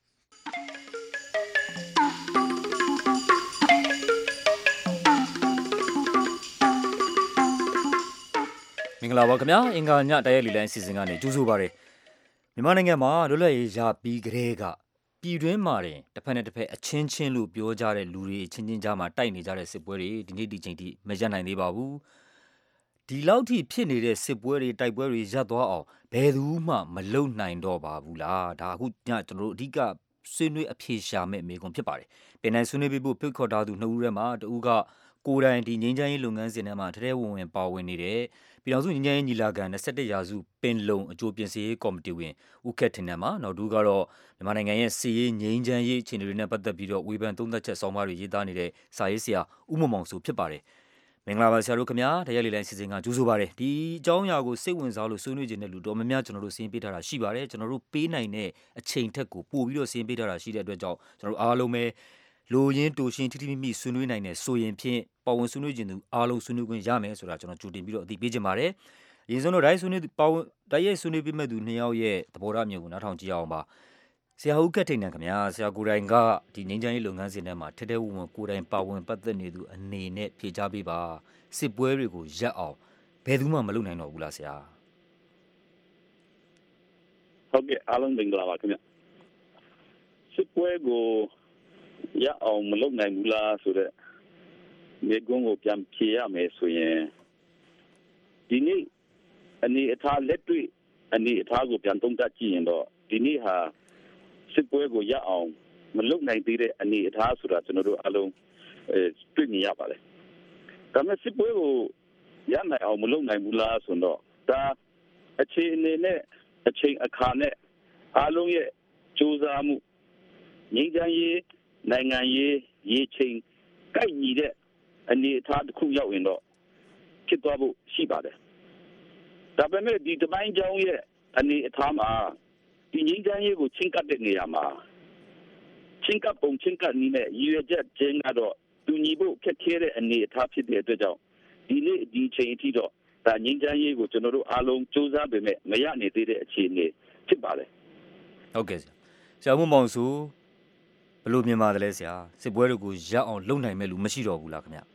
မင်္ဂလာပါခင်ဗျာအင်္ဂါညတရားလေးလိုင်းစီစဉ်ကနေကြိုးဆိုပါရစေမြန်မာနိုင်ငံမှာလွတ်လပ်ရေးရပြီးကတည်းကပြည်တွင်းမှာတင်တစ်ဖက်နဲ့တစ်ဖက်အချင်းချင်းလို့ပြောကြတဲ့လူတွေချင်းချင်းကြားမှာတိုက်နေကြတဲ့စစ်ပွဲတွေဒီနေ့ဒီချိန်ထိမရပ်နိုင်သေးပါဘူးဒီလောက်ထိဖြစ်နေတဲ့စစ်ပွဲတွေတိုက်ပွဲတွေရပ်သွားအောင်ဘယ်သူမှမလုံနိုင်တော့ပါဘူးလားဒါအခုညကျွန်တော်တို့အဓိကဆွေးနွေးအဖြေရှာမဲ့မေးခွန်းဖြစ်ပါတယ်ပင်နိုင်ဆွေးနွေးဖို့ဖိတ်ခေါ်ထားသူနှစ်ဦးထဲမှာတဦးကကိုယ်တိုင်ဒီငြိမ်းချမ်းရေးလုပ်ငန်းစဉ်ထဲမှာထဲထဲဝင်ဝင်ပါဝင်နေတဲ့ပြည်တော်စုငြိမ်းချမ်းရေးညီလာခံ21ရာစုပင်လုံအကျိုးပြင်ဆင်ရေးကော်မတီဝင်ဦးခက်ထင်နံမှာနောက်တူကတော့မြန်မာနိုင်ငံရဲ့စီရေးငြိမ်းချမ်းရေးအခြေအနေတွေနဲ့ပတ်သက်ပြီးတော့ဝေဖန်သုံးသပ်ချက်ဆောင်းပါးတွေရေးသားနေတဲ့စာရေးဆရာဦးမောင်မောင်ဆိုဖြစ်ပါတယ်မင်္ဂလာပါဆရာတို့ခင်ဗျာတရားလေးလိုင်းစီစဉ်ကကြိုးဆိုပါတယ်ဒီအကြောင်းအရာကိုစိတ်ဝင်စားလို့ဆွေးနွေးခြင်းတဲ့လူတော်များများကျွန်တော်တို့စီးပေးထားတာရှိပါတယ်ကျွန်တော်တို့ပေးနိုင်တဲ့အချိန်ထက်ကိုပို့ပြီးတော့စီးပေးထားတာရှိတဲ့အတွက်ကြောင့်ကျွန်တော်တို့အားလုံးပဲလိုရင်းတူရှင်ထိထိမိမိဆွေးနွေးနိုင်တဲ့ဆိုရင်ဖြင့်ပါဝင်ဆွေးနွေးခြင်းသူအားလုံးဆွေးနွေးခွင့်ရမယ်ဆိုတာကျွန်တော်ကြိုတင်ပြီးတော့အသိပေးခြင်းပါတယ်အရင်ဆုံးတော့တိုင်းဆွေးနွေးပါဝင်တိုင်းရဲ့ဆွေးနွေးပေးမဲ့သူ2ယောက်ရဲ့သဘောထားမျိုးကိုနားထောင်ကြည့်အောင်ပါဆရာဦးကထိန်နံခင်ဗျာဆရာကိုယ်တိုင်ကဒီငြိမ်းချမ်းရေးလုပ်ငန်းစဉ်ထဲမှာထဲထဲဝင်ဝင်ကိုယ်တိုင်ပါဝင်ပတ်သက်နေသူအနေနဲ့ဖြေချပေးပါစစ်ပွဲတွေကိုရပ်အောင်ဘယ်သူမှမလုပ်နိုင်တော့ဘူးလားဆရာဟုတ်ကဲ့အားလုံးမင်္ဂလာပါခင်ဗျစစ်ပွဲကိုရပ်အောင်မလုပ်နိုင်ဘူးလားဆိုတော့ဒီကုန်းကိုပြန်ဖြေရမယ်ဆိုရင်ဒီနေ့အနေအထားလက်တွေ့အနေအထားကိုပြန်သုံးသပ်ကြည့်ရင်တော့ဒီနေ့ဟာစစ်ပွဲကိုရပ်အောင်မလုပ်နိုင်သေးတဲ့အနေအထားဆိုတာကျွန်တော်တို့အလုံးတွေ့မြင်ရပါတယ်ဒါပေမဲ့စစ်ပွဲကိုရပ်နိုင်အောင်မလုပ်နိုင်ဘူးလားဆိုတော့ဒါအခြေအနေနဲ့အချိန်အခါနဲ့အလုံးရဲ့ကြိုးစားမှုငြိမ်းချမ်းရေးနိုင်ငံရေးရေချိန်ကိုက်ညီတဲ့အနေအထားတစ်ခုရောက်ရင်တော့ဖြစ်သွားဖို့ရှိပါတယ်ဒါပေမဲ့ဒီတပိုင်းကြောင်းရဲ့အနေအထားမှာဒီငြိမ်းချမ်းရေးကိုချင်းကပ်တဲ့နေရာမှာချင်းကပ်ပုံချင်းကပ်နည်းနဲ့ရည်ရွယ်ချက်ချင်းကတော့တူညီဖို့ခက်ခဲတဲ့အနေအထားဖြစ်တဲ့အတွက်ကြောင့်ဒီနေ့ဒီချိန်အထိတော့ဒါငြိမ်းချမ်းရေးကိုကျွန်တော်တို့အားလုံးစူးစမ်းပေမဲ့မရနေသေးတဲ့အခြေအနေဖြစ်ပါတယ်ဟုတ်ကဲ့ဆရာမောင်စုဘယ်လိုမြင်ပါတယ်လဲဆရာစစ်ပွဲတွေကိုရပ်အောင်လုပ်နိုင်မဲ့လူမရှိတော့ဘူးလားခင်ဗျ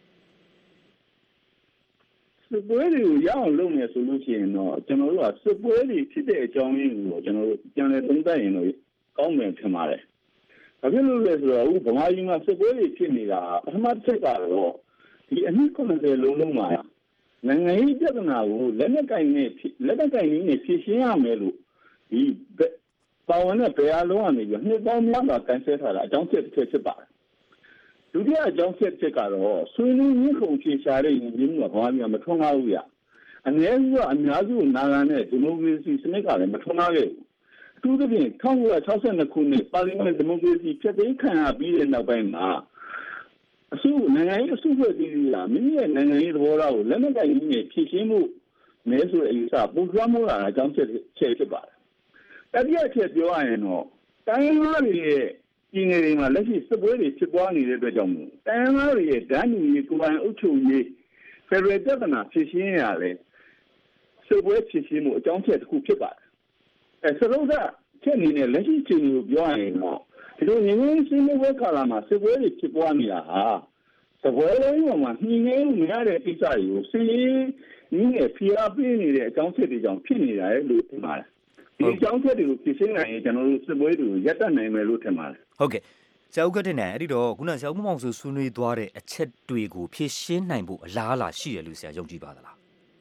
စစ်ပွဲတွေကိုရအောင်လုပ်မယ်ဆိုလို့ရှိရင်တော့ကျွန်တော်တို့ကစစ်ပွဲတွေဖြစ်တဲ့အကြောင်းရင်းကိုကျွန်တော်တို့ပြန်လည်သုံးသပ်ရင်တော့ကောင်းမယ်ထင်ပါတယ်။ဘာဖြစ်လို့လဲဆိုတော့ဗမာပြည်မှာစစ်ပွဲတွေဖြစ်နေတာပထမတစ်ချက်ကတော့ဒီအနည်း90လုံးမှာနိုင်ငံရေးပြဿနာကိုလက်နက်ကင်နဲ့ဖြေရှင်းရမယ်လို့ဒီပါဝင်တဲ့ဘယ်အလုံးကနေပြီးနှစ်ပေါင်းများစွာကန်ဆယ်ထားတာအကြောင်းချက်တစ်ချက်ဖြစ်ပါတယ်ဒုတိယအကြောင်းချက်ကတော့ဆွေးနွေးမှုခုံဖြေရှာတဲ့ရင်းနှီးမှုကဘာမှမထွန်းကားဘူးရအနည်းဆုံးအများစုနာဂန်နဲ့ဒီမိုကရေစီစနစ်ကလည်းမထွန်းကားခဲ့ဘူးအထူးသဖြင့်1962ခုနှစ်ပါလီမန်ဒီမိုကရေစီဖျက်သိမ်းခံရပြီးတဲ့နောက်ပိုင်းမှာနိုင်ငံရေးအစုအဖွဲ့အစည်းတွေကမိမိရဲ့နိုင်ငံရေးသဘောထားကိုလက်နက်ကိုင်မှုနဲ့ဖြေရှင်းမှုမဲဆိုတဲ့အယူဆပုံသွမ်းမှုလာအကြောင်းချက်ဖြစ်ပါတယ်တတိယချက်ပြောရရင်တော့တိုင်းရင်းသားတွေရဲ့ဒီနေရာမှာလက်ရှိစစ်ပွဲတွေဖြစ်ပွားနေတဲ့အတွက်ကြောင့်တိုင်းရင်းသားတွေရဲ့ဒဏ်ညူရေးကိုယ်ပိုင်အုပ်ချုပ်ရေးဖက်ဒရယ်ပြည်ထောင်စုဖြစ်ရှင်းရတယ်စစ်ပွဲဖြစ်ရှင်းမှုအကြောင်းချက်တစ်ခုဖြစ်ပါတယ်စရုပ်ကချက်အနေနဲ့လက်ရှိချိန်ကိုပြောရရင်တော့ဒီလိုငြိမ်းချမ်းရေးဝဲကာလာမှာစစ်ပွဲတွေဖြစ်ပွားနေတာဟာစပွဲလုံးမှာနှင်းနေမရတဲ့ကိစ္စတွေကိုစီးနည်းနဲ့ဖိအားပေးနေတဲ့အကြောင်းချက်တွေကြောင့်ဖြစ်နေတာလေလို့ထင်ပါတယ်ဒီအကြောင်းချက်တွေကိုဖြေရှင်းနိုင်ရင်ကျွန်တော်တို့စစ်ပွဲတွေကိုရပ်တန့်နိုင်မယ်လို့ထင်ပါတယ်ဟုတ်ကဲ့ဆရာဦးကတင်နိုင်အဲ့ဒီတော့ခုနဆရာဦးမောင်ဆိုဆွေးနွေးသွားတဲ့အချက်တွေကိုဖြေရှင်းနိုင်ဖို့အလားအလာရှိတယ်လို့ဆရာယုံကြည်ပါသလား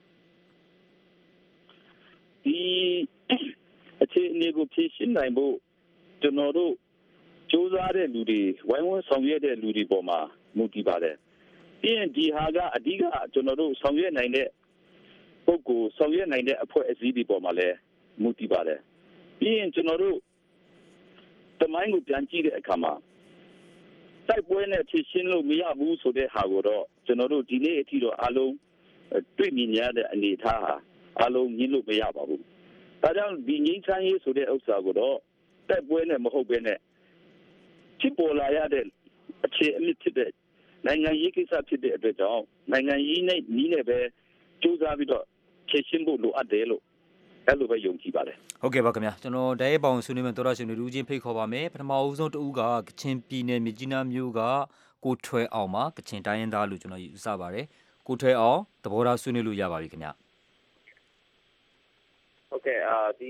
ဒီအခြေအနေကိုဖြေရှင်းနိုင်ဖို့ကျွန်တော်တို့စူးစမ်းတဲ့လူတွေဝိုင်းဝန်းဆောင်ရွက်တဲ့လူတွေပေါ်မှာမူတည်ပါတယ်ပြီးရင်ဒီဟာကအဓိကကျွန်တော်တို့ဆောင်ရွက်နိုင်တဲ့ပုဂ္ဂိုလ်ဆောင်ရွက်နိုင်တဲ့အဖွဲ့အစည်းတွေပေါ်မှာလည်းမူတည်ပါတယ်ပြီးရင်ကျွန်တော်တို့တမိုင်းကိုပြန်ကြည့်တဲ့အခါမှာတိုက်ပွဲနဲ့ဖြေရှင်းလို့မရဘူးဆိုတဲ့ဟာကိုတော့ကျွန်တော်တို့ဒီနေ့အထိတော့အလုံးတွေ့မြင်ရတဲ့အနေအထားဟာအလုံးမြင်လို့မရပါဘူးဒါကြောင့်ဒီငြိမ်းချမ်းရေးဆိုတဲ့ဥစ္စာကိုတော့တိုက်ပွဲနဲ့မဟုတ်ဘဲနဲ့ဖြစ်ပေါ်လာရတဲ့အခြေအမြစ်ဖြစ်တဲ့နိုင်ငံရေးကိစ္စဖြစ်တဲ့အတွက်ကြောင့်နိုင်ငံရေးနဲ့နီးနေပဲကြိုးစားပြီးတော့ဖြေရှင်းဖို့လိုအပ်တယ်လို့အဲ့လိုပဲယုံကြည်ပါတယ်ဟုတ်ကဲ့ပါခင်ဗျာကျွန်တော်တရဲပေါင်ဆွေးနွေးမယ်တော်ရရှင်တွေဦးချင်းဖိတ်ခေါ်ပါမယ်ပထမအဦးဆုံးတူကကချင်ပြည်နယ်မြကြီးနားမြို့ကကိုထွဲအောင်ပါကချင်တိုင်းရင်းသားလို့ကျွန်တော်ယူဆပါတယ်ကိုထွဲအောင်သဘောထားဆွေးနွေးလို့ရပါပြီခင်ဗျာဟုတ်ကဲ့ဒီ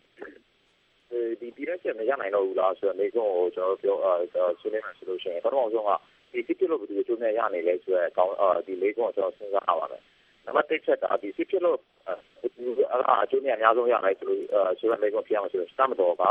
ပြည်ရက်မရနိုင်တော့ဘူးလားဆိုတော့လေကိုကျွန်တော်ပြောဆွေးနွေးမယ်ဆိုလို့ရှိရင်ပထမဆုံးကဒီစစ်ဖြစ်လို့ဘယ်လိုကျိုးနဲ့ရနိုင်လဲဆိုတော့ဒီလေကိုကျွန်တော်စဉ်းစားရပါမယ်နံပါတ်1ချက်ကဒီစစ်ဖြစ်လို့အကျိုးနဲ့အများဆုံးရနိုင်ဆိုလို့ဆိုတော့လေကိုပြရမှာဆိုတော့စတမတော်က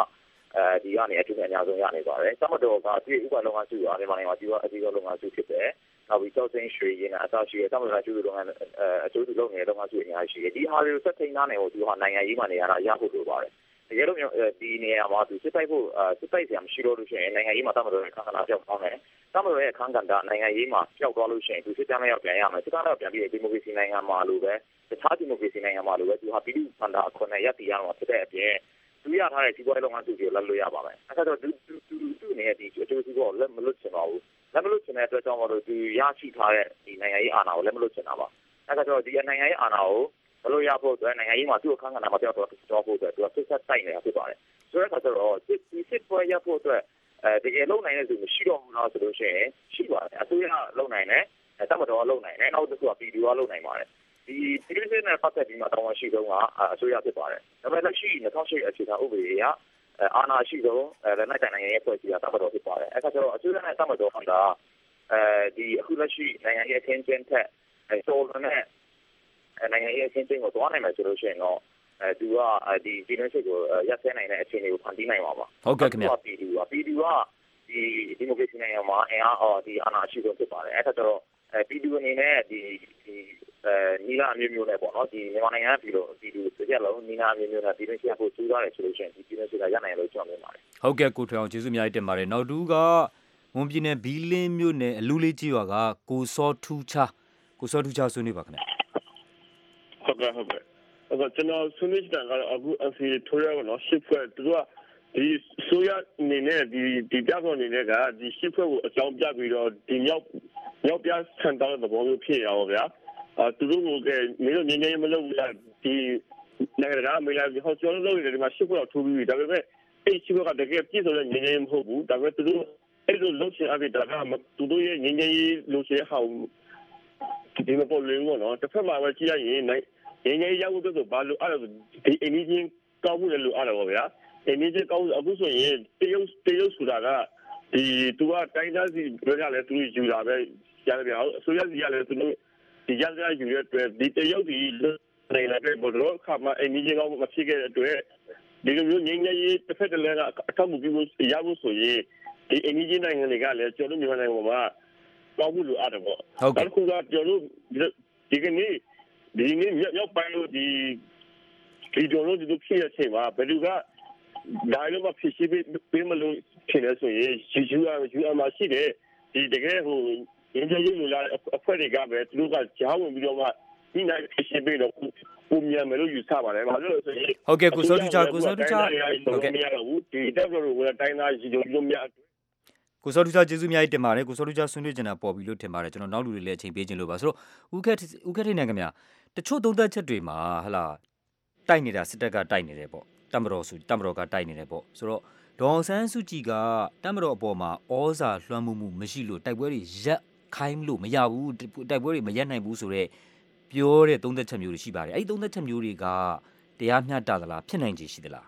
ဒီကနေအထူးအများဆုံးရနေပါတယ်တမတော်ကဒီဥပဒေလုပ်ငန်းစုကမြန်မာနိုင်ငံမှာဒီအကြီးဆုံးလုပ်ငန်းစုဖြစ်တယ်နောက်ပြီးကြောက်စင်းရွှေရင်အစားရှိတဲ့တမတော်ကျူးလုပ်ငန်းအကျိုးပြုလုပ်နေတဲ့လုပ်ငန်းစုအများကြီးရှိတယ်ဒီဟာတွေကိုဆက်ထိန်းထားနေဖို့ဒီဟာနိုင်ငံရေးမှာနေရတာရဖို့လိုပါတယ်တကယ်လို့ဒီနေရာမှာသူစစ်တိုက်ဖို့စစ်တိုက်ဆရာမရှိတော့လို့ရှိရင်နိုင်ငံရေးမှာတမတော်ရဲ့ခန္ဓာပြောက်သွားမယ်တမတော်ရဲ့ခန္ဓာနိုင်ငံရေးမှာပြောက်သွားလို့ရှိရင်သူစစ်တမ်းရောက်ပြန်ရမယ်စစ်တမ်းရောက်ပြန်ပြီးဒီမိုကရေစီနိုင်ငံမှာလို့ပဲတခြားဒီမိုကရေစီနိုင်ငံမှာလို့ပဲသူဟာပြည်သူ့ခန္ဓာအခွင့်အရေးရတည်ရမှာဖြစ်တဲ့အပြင်သူရထားတဲ့စီးပွားရေးလုပ်ငန်းစုတွေကိုလက်လွတ်ရပါမယ်အဲဒါတော့သူ့နေရာဒီအကျိုးစီးပွားလက်မလွတ်ချင်ပါဘူးလက်မလွတ်ချင်တဲ့အတွက်ကြောင့်မလို့သူရရှိထားတဲ့ဒီနိုင်ငံရေးအာဏာကိုလက်မလွတ်ချင်တာပါအဲဒါတော့ဒီနိုင်ငံရေးအာဏာကိုဘလို့ရဖို့အတွက်နိုင်ငံရေးမှာသူ့အခန်းကဏ္ဍမှာပြောက်တော့ဖို့အတွက်သူကစစ်ဆက်တိုက်နေတာဖြစ်ပါတယ်ဆိုတဲ့အခါကျတော့စစ်ပွဲရဖို့အတွက်တကယ်လုံနိုင်တဲ့သူမရှိတော့ဘူးလားဆိုလို့ရှိရင်ရှိပါတယ်အစိုးရလုံနိုင်တယ်တမတော်လုံနိုင်တယ်နောက်တစ်ခုကပြည်သူကလုံနိုင်ပါတယ်ဒီပြည်သူ့နဲ့ပတ်သက်ပြီးမှတောင်းရှိဆုံးကအစိုးရဖြစ်ပါတယ်ဒါပေမဲ့လက်ရှိ2008အခြေခံဥပဒေအရအာဏာရှိဆုံးလက်နက်ကိုင်နိုင်ငံရဲ့ဖွဲ့စည်းတာတမတော်ဖြစ်ပါတယ်အဲဒါကျတော့အစိုးရနဲ့တမတော်ကဒီအခုလက်ရှိနိုင်ငံရဲ့အခင်းကျင်းထက်တော်တော်နဲ့နိုင်ငံရေးအချင်းချင်းကိုတွားနိုင်မယ်ဆိုလို့ရှိရင်တော့သူကဒီဒီနေ့ကိုရက်စဲနိုင်တဲ့အခြေအနေကိုဖန်တီးနိုင်ပါပါဟုတ်ကဲ့ခင်ဗျာပြည်သူကဒီမိုကရေစီနိုင်ငံမှာအင်အားဒီအာဏာရှိဆုံးဖြစ်ပါတယ်အဲ့ဒါတော့ပြည်သူအနေနဲ့ဒီနီလာမျိုးမျိုးနဲ့ပေါ့နော်ဒီမြန်မာနိုင်ငံပြည်သူကြက်လုံးနီလာမျိုးမျိုးနဲ့ပြည်တွင်းချက်ဖို့ကျူးသွားတယ်ဆိုလို့ရှိရင်ဒီပြည်တွင်းချက်ကရနိုင်လို့ကျွန်တော်မြင်ပါတယ်ဟုတ်ကဲ့ကိုထွေအောင်ကျေးဇူးအများကြီးတင်ပါတယ်နောက်တူကမွန်ပြည်နယ်ဘီလင်းမြို့နယ်အလူလေးကြီးရွာကကိုစောထူးချဆွေးနွေးပါခင်ဗျာဟုတ်ကဲ့ကျွန်တော်ဆွေးနွေးတာကတော့အခုအစီထိုးရတော့ရှစ်ဖွဲ့သူကဒီဆိုရအနေနဲ့ဒီပြဿနာအနေနဲ့ကဒီရှစ်ဖွဲ့ကိုအကြောင်းပြပြီးတော့ဒီမြောက်ပြဆန်တောင်းတဲ့ဘောမျိုးဖြစ်ရအောင်ဗျာသူတို့ကမင်းတို့ငင်းငင်းမလုပ်ဘူးလားဒီနိုင်ငံကမေးလာပြီးဟောကျွန်တော်တို့ဒီမှာရှစ်ဖွဲ့တော့ထိုးပြီးဒါပေမဲ့အဲ့ရှစ်ဖွဲ့ကတကယ်ပြည့်စုံတဲ့ငင်းငင်းမဟုတ်ဘူးဒါပေမဲ့သူတို့အဲ့လိုလုပ်ချင်အပ်တာကသူတို့ရဲ့ငင်းငင်းလို့ရှိဟောင်းဒီမပေါ်လို့နော်တစ်ဖက်မှာပဲကြည့်ရရင်ငင်းရောက်ဖို့ဆိုဘာလို့အဲ့လိုဒီအင်းကြီးကောက်မှုလည်းလို့အဲ့တော့ဗျာအင်းကြီးကောက်အခုဆိုရင်တရုတ်ဆိုတာကဒီသူကတိုင်းသားစီဘက်ကလည်းသူယူတာပဲရတယ်ဗျာအစိုးရစီကလည်းသူတို့ဒီရကြယူရတဲ့ဒီတရုတ်ဒီနိုင်လာတဲ့ဘောတော့ခါမှအင်းကြီးကောက်မဖြစ်ခဲ့တဲ့အတွက်ဒီလိုမျိုးငင်းကြီးတစ်ဖက်တည်းကအထောက်အကူပြုရဖို့ဆိုရင်ဒီအင်းကြီးနိုင်ငံတွေကလည်းကျွန်တော်မြန်မာနိုင်ငံမှာကောက်မှုလို့အဲ့တော့ပေါ့အခုကကျွန်တော်ဒီကနေ့ဒီနေ့မြောက်ပိုင်းလို့ဒီကျွန်တော်တို့ဖြစ်ရချိန်မှာဘယ်သူကဒါလည်းမဖြစ်ရှိပေးမလို့ဖြစ်နေဆိုရင်ယူအမရှိတဲ့ဒီတကယ်ဟိုရင်းကြီးလူလာအဖွဲ့တွေကပဲသူတို့ကကြားဝင်ပြီးတော့မှဒီနိုင်ဖြစ်ရှိပေးတော့ပုံမြန်မယ်လို့ယူဆပါတယ်ဘာလို့လဲဆိုရင်ဟုတ်ကဲ့ကိုစောတူချဟုတ်ကဲ့ဒီတက်လို့ကတိုင်းသားယူလို့မြတ်ကိုစောတူချကျေးဇူးအများကြီးတင်ပါတယ်ကိုစောတူချဆွေးနွေးကြတာပေါ်ပြီလို့ထင်ပါတယ်ကျွန်တော်နောက်လူတွေလည်းအချိန်ပေးခြင်းလို့ပါဆိုတော့ဦးခက်ထိန်နိုင်ငံများတချို့သုံးသပ်ချက်တွေမှာဟလာတိုက်နေတာစစ်တပ်ကတိုက်နေတယ်ပေါ့တမတော်ကတိုက်နေတယ်ပေါ့ဆိုတော့ဒေါအောင်ဆန်းစုကြည်ကတမတော်အပေါ်မှာဩဇာလွှမ်းမှုမရှိလို့တိုက်ပွဲတွေရပ်ခိုင်းလို့မရဘူးတိုက်ပွဲတွေမရပ်နိုင်ဘူးဆိုတော့ပြောတဲ့သုံးသပ်ချက်မျိုးတွေရှိပါတယ်အဲ့ဒီသုံးသပ်ချက်မျိုးတွေကတရားမျှတသလားဖြစ်နိုင်ခြေရှိသလား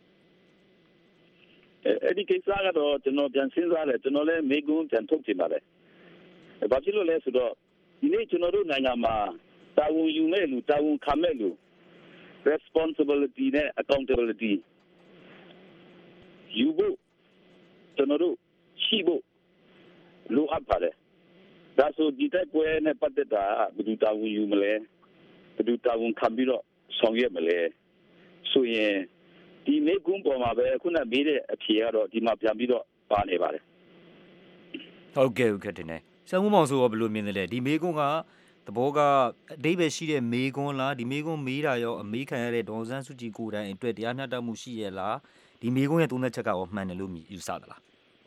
အဲ့ဒီကိစ္စကတော့ကျွန်တော်ပြန်စဉ်းစားတယ်ကျွန်တော်လည်းမိကုန်းပြန်ထုတ်ချင်ပါတယ်ဘာဖြစ်လို့လဲဆိုတော့ဒီနေ့ကျွန်တော်တို့နိုင်ငံမှာတာဝန်ယူမဲ့လူတာဝန်ခံမဲ့လူ responsibility နဲ့ accountability ယူဖို့ကျွန်တော်တို့ရှိဖို့လိုအပ်ပါတယ်ဒါဆိုဒီတိုက်ပွဲနဲ့ပတ်သက်တာဘယ်သူတာဝန်ယူမလဲဘယ်သူတာဝန်ခံပြီးတော့ဆောင်ရွက်မလဲဆိုရင်ဒီမေကွန်းပေါ်မှာပဲခုနမေးတဲ့အဖြေကတော့ဒီမှာပြန်ပြီးတော့ပါနေပါတယ်ဟုတ်ကဲ့တင်နေဆရာမောင်ဆိုတော့ဘယ်လိုမြင်လဲဒီမေကွန်းကသဘောကအဓိပ္ပာယ်ရှိတဲ့မေကွန်းလားဒီမေကွန်းမေးတာရောအမေးခံရတဲ့ဒေါ်စန်းစုကြည်ကိုယ်တိုင်အတွက်တရားမျှတမှုရှိရဲ့လားဒီမေကွန်းရဲ့သုံးသက်ချက်ကရောမှန်တယ်လို့ယူဆသလား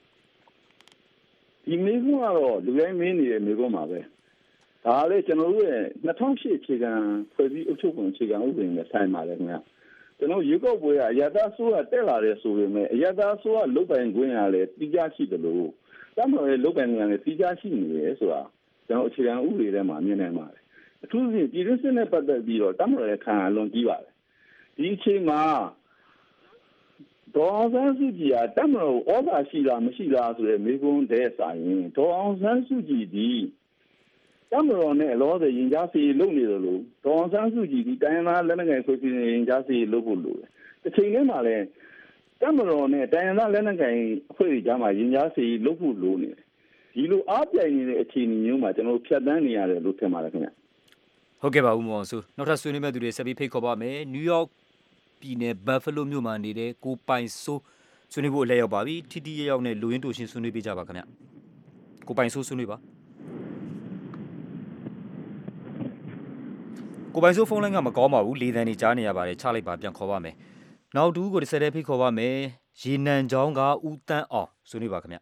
ဒီမေကွန်းကတော့လူတိုင်းမင်းနေတဲ့မေကွန်းပါပဲဒါလည်းကျွန်တော်တို့ရဲ့2008အခြေခံဖွဲ့စည်းအုပ်ချုပ်ပုံအခြေခံဥပဒေနဲ့ဆိုင်ပါတယ်ခင်ဗျာကျွန်တော်ရွေးကောက်ပွဲကအရသာဆိုးကတက်လာတယ်ဆိုပေမဲ့အရသာဆိုးကလုတ်ပိုင်ခွင့်ရလဲတိကျရှိတယ်လို့တမ်းတော်ရဲ့လုတ်ပိုင်ခွင့်ရလဲတိကျရှိနေတယ်ဆိုတာကျွန်တော်အခြေခံဥပဒေထဲမှာမြင်နိုင်ပါတယ်အထူးသဖြင့်ပြည်တွင်းစစ်နဲ့ပတ်သက်ပြီးတော့တမ်းတော်ရဲ့ခံအလွန်ကြီးပါတယ်ဒီအချိန်မှာဒေါ်အောင်ဆန်းစုကြည်ကတမ်းတော်ဩဇာရှိလားမရှိလားဆိုတဲ့မေးခွန်းတဲ့ဆိုင်ရင်ဒေါ်အောင်ဆန်းစုကြည်ဒီတမ်းတော်နဲ့လောဆယ်ရင်ကြားစီလုပ်နေတယ်လို့ဒေါ်အောင်ဆန်းစုကြည်ဒီတိုင်းသားလက်နက်ကိုင်ဖွဲ့စည်းနေရင်ကြားစီလုပ်ဖို့လိုတယ်တစ်ချိန်တည်းမှာလည်းတမတော်နဲ့တိုင်းရင်းသားလက်နက်ကိုင်အဖွဲ့တွေကြားမှာရင်ကြားစီလုပ်ဖို့လိုနေတယ်ဒီလိုအားပြိုင်နေတဲ့အခြေအနေမျိုးမှာကျွန်တော်ဖြတ်သန်းနေရတယ်လို့ထင်ပါတယ်ခင်ဗျဟုတ်ကဲ့ပါဦးမောင်စုနောက်ထပ်ဆွေးနွေးမဲ့သူတွေဆက်ပြီးဖိတ်ခေါ်ပါမယ်နယူးယောက်ပြည်နယ်ဘတ်ဖလိုမြို့မှာနေတဲ့ကိုပိုင်ဆိုးဆွေးနွေးဖို့အလဲရောက်ပါပြီထိထိရောက်နဲ့လူရင်းတူရှင်ဆွေးနွေးပေးကြပါခင်ဗျကိုပိုင်ဆိုးဆွေးနွေးပါကိုပိုင်ဆိုးဖုန်းလိုင်းကမကောင်းပါဘူးလေသံနေကြားနေရပါတယ်ချလိုက်ပါပြန်ခေါ်ပါမယ်နောက်တူကိုတစ်ဆက်တည်းဖိတ်ခေါ်ပါမယ်ရေနံချောင်းကဦးတန်းအောင်ဆွေးနွေးပါခင်ဗျ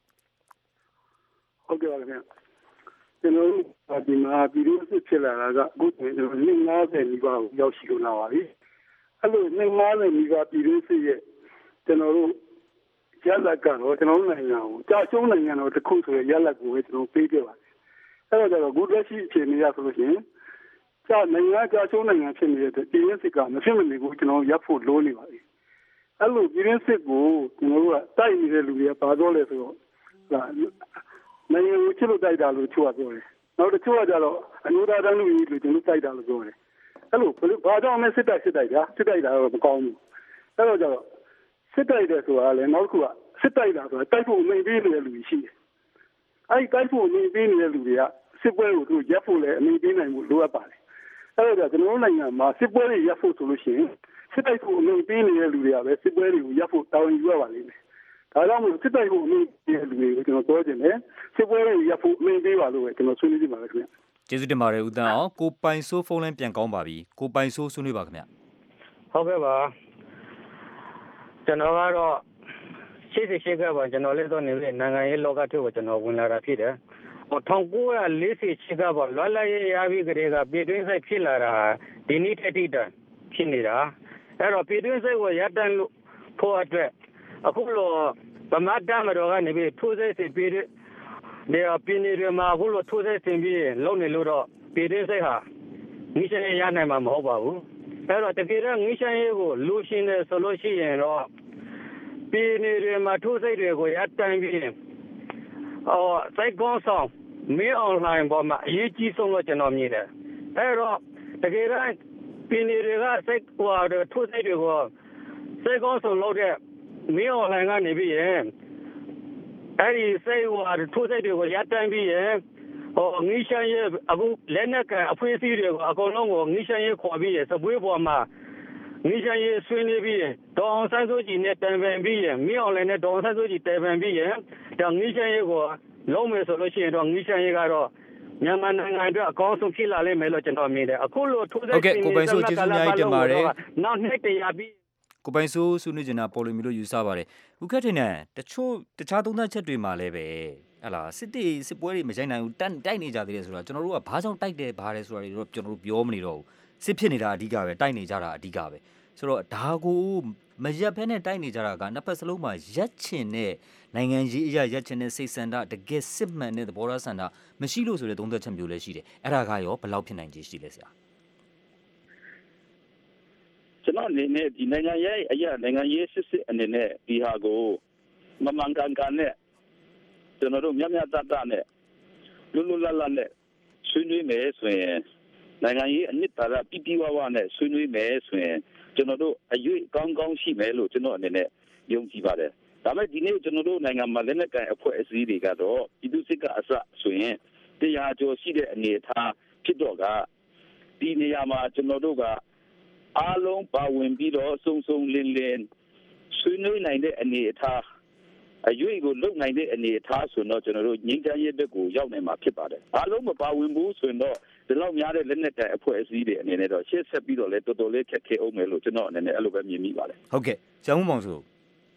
ဟုတ်ကဲ့ပါခင်ဗျကျွန်တော်တို့ဒီမှာပြည်သူ့စစ်ဖြစ်လာတာကအခုကျွန်တော်90နီးပါးကိုရောက်ရှိလာပါပြီအဲ့လို90နီးပါးပြည်သူ့စစ်ရဲ့ကျွန်တော်တို့ရလက်ကတော့ကျွန်တော်တို့နိုင်ငံကိုကြာရှုံးနိုင်ငံတော်တစ်ခုဆိုရရလက်ကိုပဲကျွန်တော်ပေးခဲ့ပါတယ်အဲ့တော့အခုလက်ရှိအခြေအနေရဆိုလို့ရှိရင်ကြာနိုင်ငံကြာရှုံးနိုင်ငံဖြစ်နေတဲ့ပြည်သူ့စစ်ကမဖြစ်မနေဘူးကျွန်တော်ရပ်ဖို့လိုနေပါပြီအဲ့လိုပြည်သူ့စစ်ကိုကျွန်တော်တို့ကတိုက်နေတဲ့လူတွေကပါတော့လဲဆိုတော့နိုင်ငံကိုချစ်လို့တိုက်တာလို့ချိုးရပြောတယ်နောက်တစ်ချို့ကကြတော့အမျိုးသားတန်းလူကြီးလို့ကျွန်တော်တိုက်တာလို့ပြောတယ်အဲ့လိုဘာကြောင့်လဲစစ်တိုက်တာတော့မကောင်းဘူးအဲ့တော့ကြတော့စစ်တိုက်တယ်ဆိုတာလည်းနောက်တစ်ခုကစစ်တိုက်တာဆိုတာတိုက်ဖို့နေပေးနေတဲ့လူကြီးရှိတယ်အဲ့ဒီတိုက်ဖို့နေပေးနေတဲ့လူတွေကစစ်ပွဲကိုသူရပ်ဖို့လည်းအမိပေးနိုင်မှုလိုအပ်ပါတယ်အဲ့တော့ကျွန်တော်တို့နိုင်ငံမှာစစ်ပွဲတွေရပ်ဖို့ဆိုလို့ရှိရင်စစ်တိုက်ဖို့အမိပေးနေတဲ့လူတွေကပဲစစ်ပွဲတွေကိုရပ်ဖို့တာဝန်ယူရပါလိမ့်မယ်ဒါကြောင့်မို့စစ်တိုက်ဖို့အမိပေးတဲ့လူတွေကိုကျွန်တော်ပြောချင်တယ်စစ်ပွဲတွေရပ်ဖို့အမိပေးပါလို့ပဲကျွန်တော်ဆွေးနွေးကြပါမယ်ခင်ဗျကျေးဇူးတင်ပါတယ်ဦးတန်းအောင်ကိုပိုင်ဆိုးဖုန်းလိုင်းပြန်ကောင်းပါပြီကိုပိုင်ဆိုးဆွေးနွေးပါခင်ဗျဟုတ်ကဲ့ပါကျွန်တော်ကတော့ရှေ့ကပါကျွန်တော်လည်းတော့နေတဲ့နိုင်ငံရေးလောကထဲကိုကျွန်တော်ဝင်လာတာဖြစ်တယ်1948ကပေါ့လွတ်လပ်ရေးရပြီးကြတဲ့ကပြည်တွင်းစစ်ဖြစ်လာတာဒီနေ့ထိတည်းဖြစ်နေတာအဲ့တော့ပြည်တွင်းစစ်ကိုရပ်တန့်လို့ဖို့အတွက်အခုလိုဗမာတမတော်ကနေပြီးထိုးစစ်ဆင်ပြီးပြည်နယ်တွေမှာအခုလိုထိုးစစ်ဆင်ပြီးလုပ်နေလို့တော့ပြည်တွင်းစစ်ဟာငြိမ်းချမ်းရေးရနိုင်မှာမဟုတ်ပါဘူးအဲ့တော့တကယ်တော့ငြိမ်းချမ်းရေးကိုလူရှင်းတယ်ဆိုလို့ရှိရင်တော့ပြည်နယ်တွေမှာထိုးစစ်တွေကိုရပ်တန့်ပြီးစိုက်ကောင်းဆောင်မင်းအွန်လိုင်းပေါ်မှာအရေးကြီးဆုံးလို့ကျွန်တော်မြင်တယ်အဲ့တော့တကယ်တော့ပြည်နယ်တွေကစိုက်ထိုးစစ်တွေကိုစိုက်ကောင်းဆောင်လုပ်တဲ့မင်းအွန်လိုင်းကနေပြီးရင်အဲ့ဒီစိုက်ထိုးစစ်တွေကိုရပ်တန့်ပြီးရင်ငိရှမ်းရဲ့အခုလက်နက်ကအဖွေးစီးတွေကိုအကုန်လုံးကိုငိရှမ်းရဲ့ခေါ်ပြီးစပွဲပေါ်မှာငိရှမ်းရဲ့ဆွေးနွေးပြီးဒေါအောင်ဆန်းစုကြည်နဲ့တိုင်ပင်ပြီးရင်မင်းအွန်လိုင်းနဲ့ဒေါအောင်ဆန်းစုကြည်တိုင်ပင်ပြီးရင်ဒါငိရှမ်းရဲ့ကိုလုံးမယ်ဆိုလို့ရှိရင်တော့ငိရှမ်းရဲ့ကတော့မြန်မာနိုင်ငံအတွက်အကောင်းဆုံးဖြစ်လာလိမ့်မယ်လို့ကျွန်တော်မြင်တယ်အခုလိုထိုးစစ်ကိုပိုင်ဆိုးကျေးဇူးများတင်ပါတယ်နောက်နှစ်တရာပြီးကိုပိုင်ဆိုးဆွေးနွေးနေတာပေါ်လို့မီလို့ယူဆပါတယ်ဦးခက်ထင်တဲ့တခြားသုံးသပ်ချက်တွေမှာလည်းပဲဟလာစစ်ပွဲတွေမရိုက်နိုင်ဘူးတိုက်နေကြသေးတယ်ဆိုတော့ကျွန်တော်တို့ကဘာကြောင့်တိုက်တယ်ဘာလဲဆိုတာတွေတော့ကျွန်တော်တို့ပြောမနေတော့ဘူးစစ်ဖြစ်နေတာအဓိကပဲတိုက်နေကြတာအဓိကပဲဆိုတော့ဒါကိုမရက်ဖဲနဲ့တိုက်နေကြတာကနှစ်ဖက်စလုံးမှာရက်ချင်တဲ့နိုင်ငံရေးအရာရက်ချင်တဲ့စိတ်ဆန္ဒတကယ်စစ်မှန်တဲ့သဘောထားဆန္ဒမရှိလို့ဆိုတဲ့သုံးသက်ချက်မျိုးလည်းရှိတယ်အဲ့ဒါကရောဘယ်လောက်ဖြစ်နိုင်ခြေရှိလဲဆရာကျွန်တော်အနေနဲ့ဒီနိုင်ငံရေးစစ်အနေနဲ့ဒီဟာကိုမမှန်ကန်နဲ့ကျွန်တော်တို့မြတ်တတ်နဲ့လွတ်လပ်နဲ့ဆွေးနွေးမယ်ဆိုရင်နိုင်ငံရေးအနှစ်သာရပြပြဝနဲ့ဆွေးနွေးမယ်ဆိုရင်ကျွန်တော်တို့အရွေးကောင်းရှိမယ်လို့ကျွန်တော်အနေနဲ့ယုံကြည်ပါတယ်ဒါပေမဲ့ဒီနေ့ကျွန်တော်တို့နိုင်ငံမှာလက်နက်ကိုင်အဖွဲ့အစည်းတွေကတော့ပြည်သူစစ်ကအစဆိုရင်တရားကျော်ရှိတဲ့အနေအထားဖြစ်တော့ကဒီနေရာမှာကျွန်တော်တို့ကအားလုံးပါဝင်ပြီးတော့စုံလင်းဆွေးနွေးနိုင်တဲ့အနေအထားအရွေးကိုလုံနိုင်တဲ့အနေအထားဆိုတော့ကျွန်တော်တို့ငြိမ်းချမ်းရေးဘက်ကိုရောက်နိုင်မှာဖြစ်ပါတယ်အားလုံးမပါဝင်ဘူးဆိုရင်တော့ဒီလောက်များတဲ့လက်နက်ကိုင်အဖွဲ့အစည်းတွေအနေနဲ့တော့ရှေ့ဆက်ပြီးတော့လည်းတော်တော်လေးခက်ခဲအောင်မယ်လို့ကျွန်တော်အနေနဲ့အဲ့လိုပဲမြင်မိပါတယ်ဟုတ်ကဲ့ကျောင်းမောင်ဆို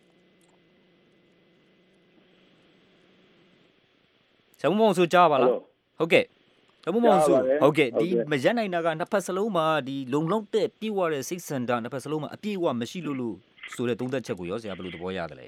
ကျောင်းမောင်ဆိုကြားပါလားဟုတ်ကဲ့ကျောင်းမောင်ဆိုဟုတ်ကဲ့ဒီမရက်နိုင်တာကနှစ်ဖက်စလုံးမှာဒီလုံလောက်တဲ့ပြေဝတဲ့စိတ်ဆန္ဒနှစ်ဖက်စလုံးမှာအပြေဝမရှိလို့ဆိုတဲ့သုံးသက်ချက်ကိုရောဆရာဘယ်လိုသဘောရတယ်လဲ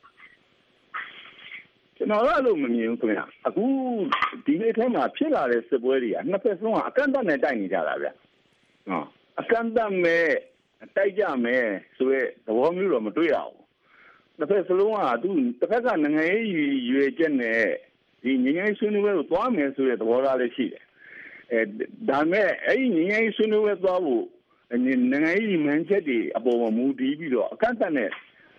ကျွန်တော်အဲ့လိုမမြင်ဘူးခင်ဗျအခုဒီနေ့ထဲမှာဖြစ်လာတဲ့စစ်ပွဲတွေကနှစ်ဖက်စလုံးကအကန့်အသတ်နဲ့တိုက်နေကြတာဗျအကန့်အသတ်မဲ့တိုက်ကြမယ်ဆိုတဲ့သဘောမျိုးတော့မတွေ့ရဘူးနှစ်ဖက်စလုံးကသူတစ်ဖက်ကနိုင်ငံရေးရွေချက်နဲ့ဒီငြိမ်းချမ်းရေးဆွေးနွေးပွဲကိုသွားမယ်ဆိုတဲ့သဘောထားလေးရှိတယ်ဒါမဲ့အဲ့ဒီငြိမ်းချမ်းရေးဆွေးနွေးပွဲသွားဖို့နိုင်ငံရေးမှန်ချက်တွေအပေါ်မှာမူတည်ပြီးတော့အကန့်အသတ်နဲ့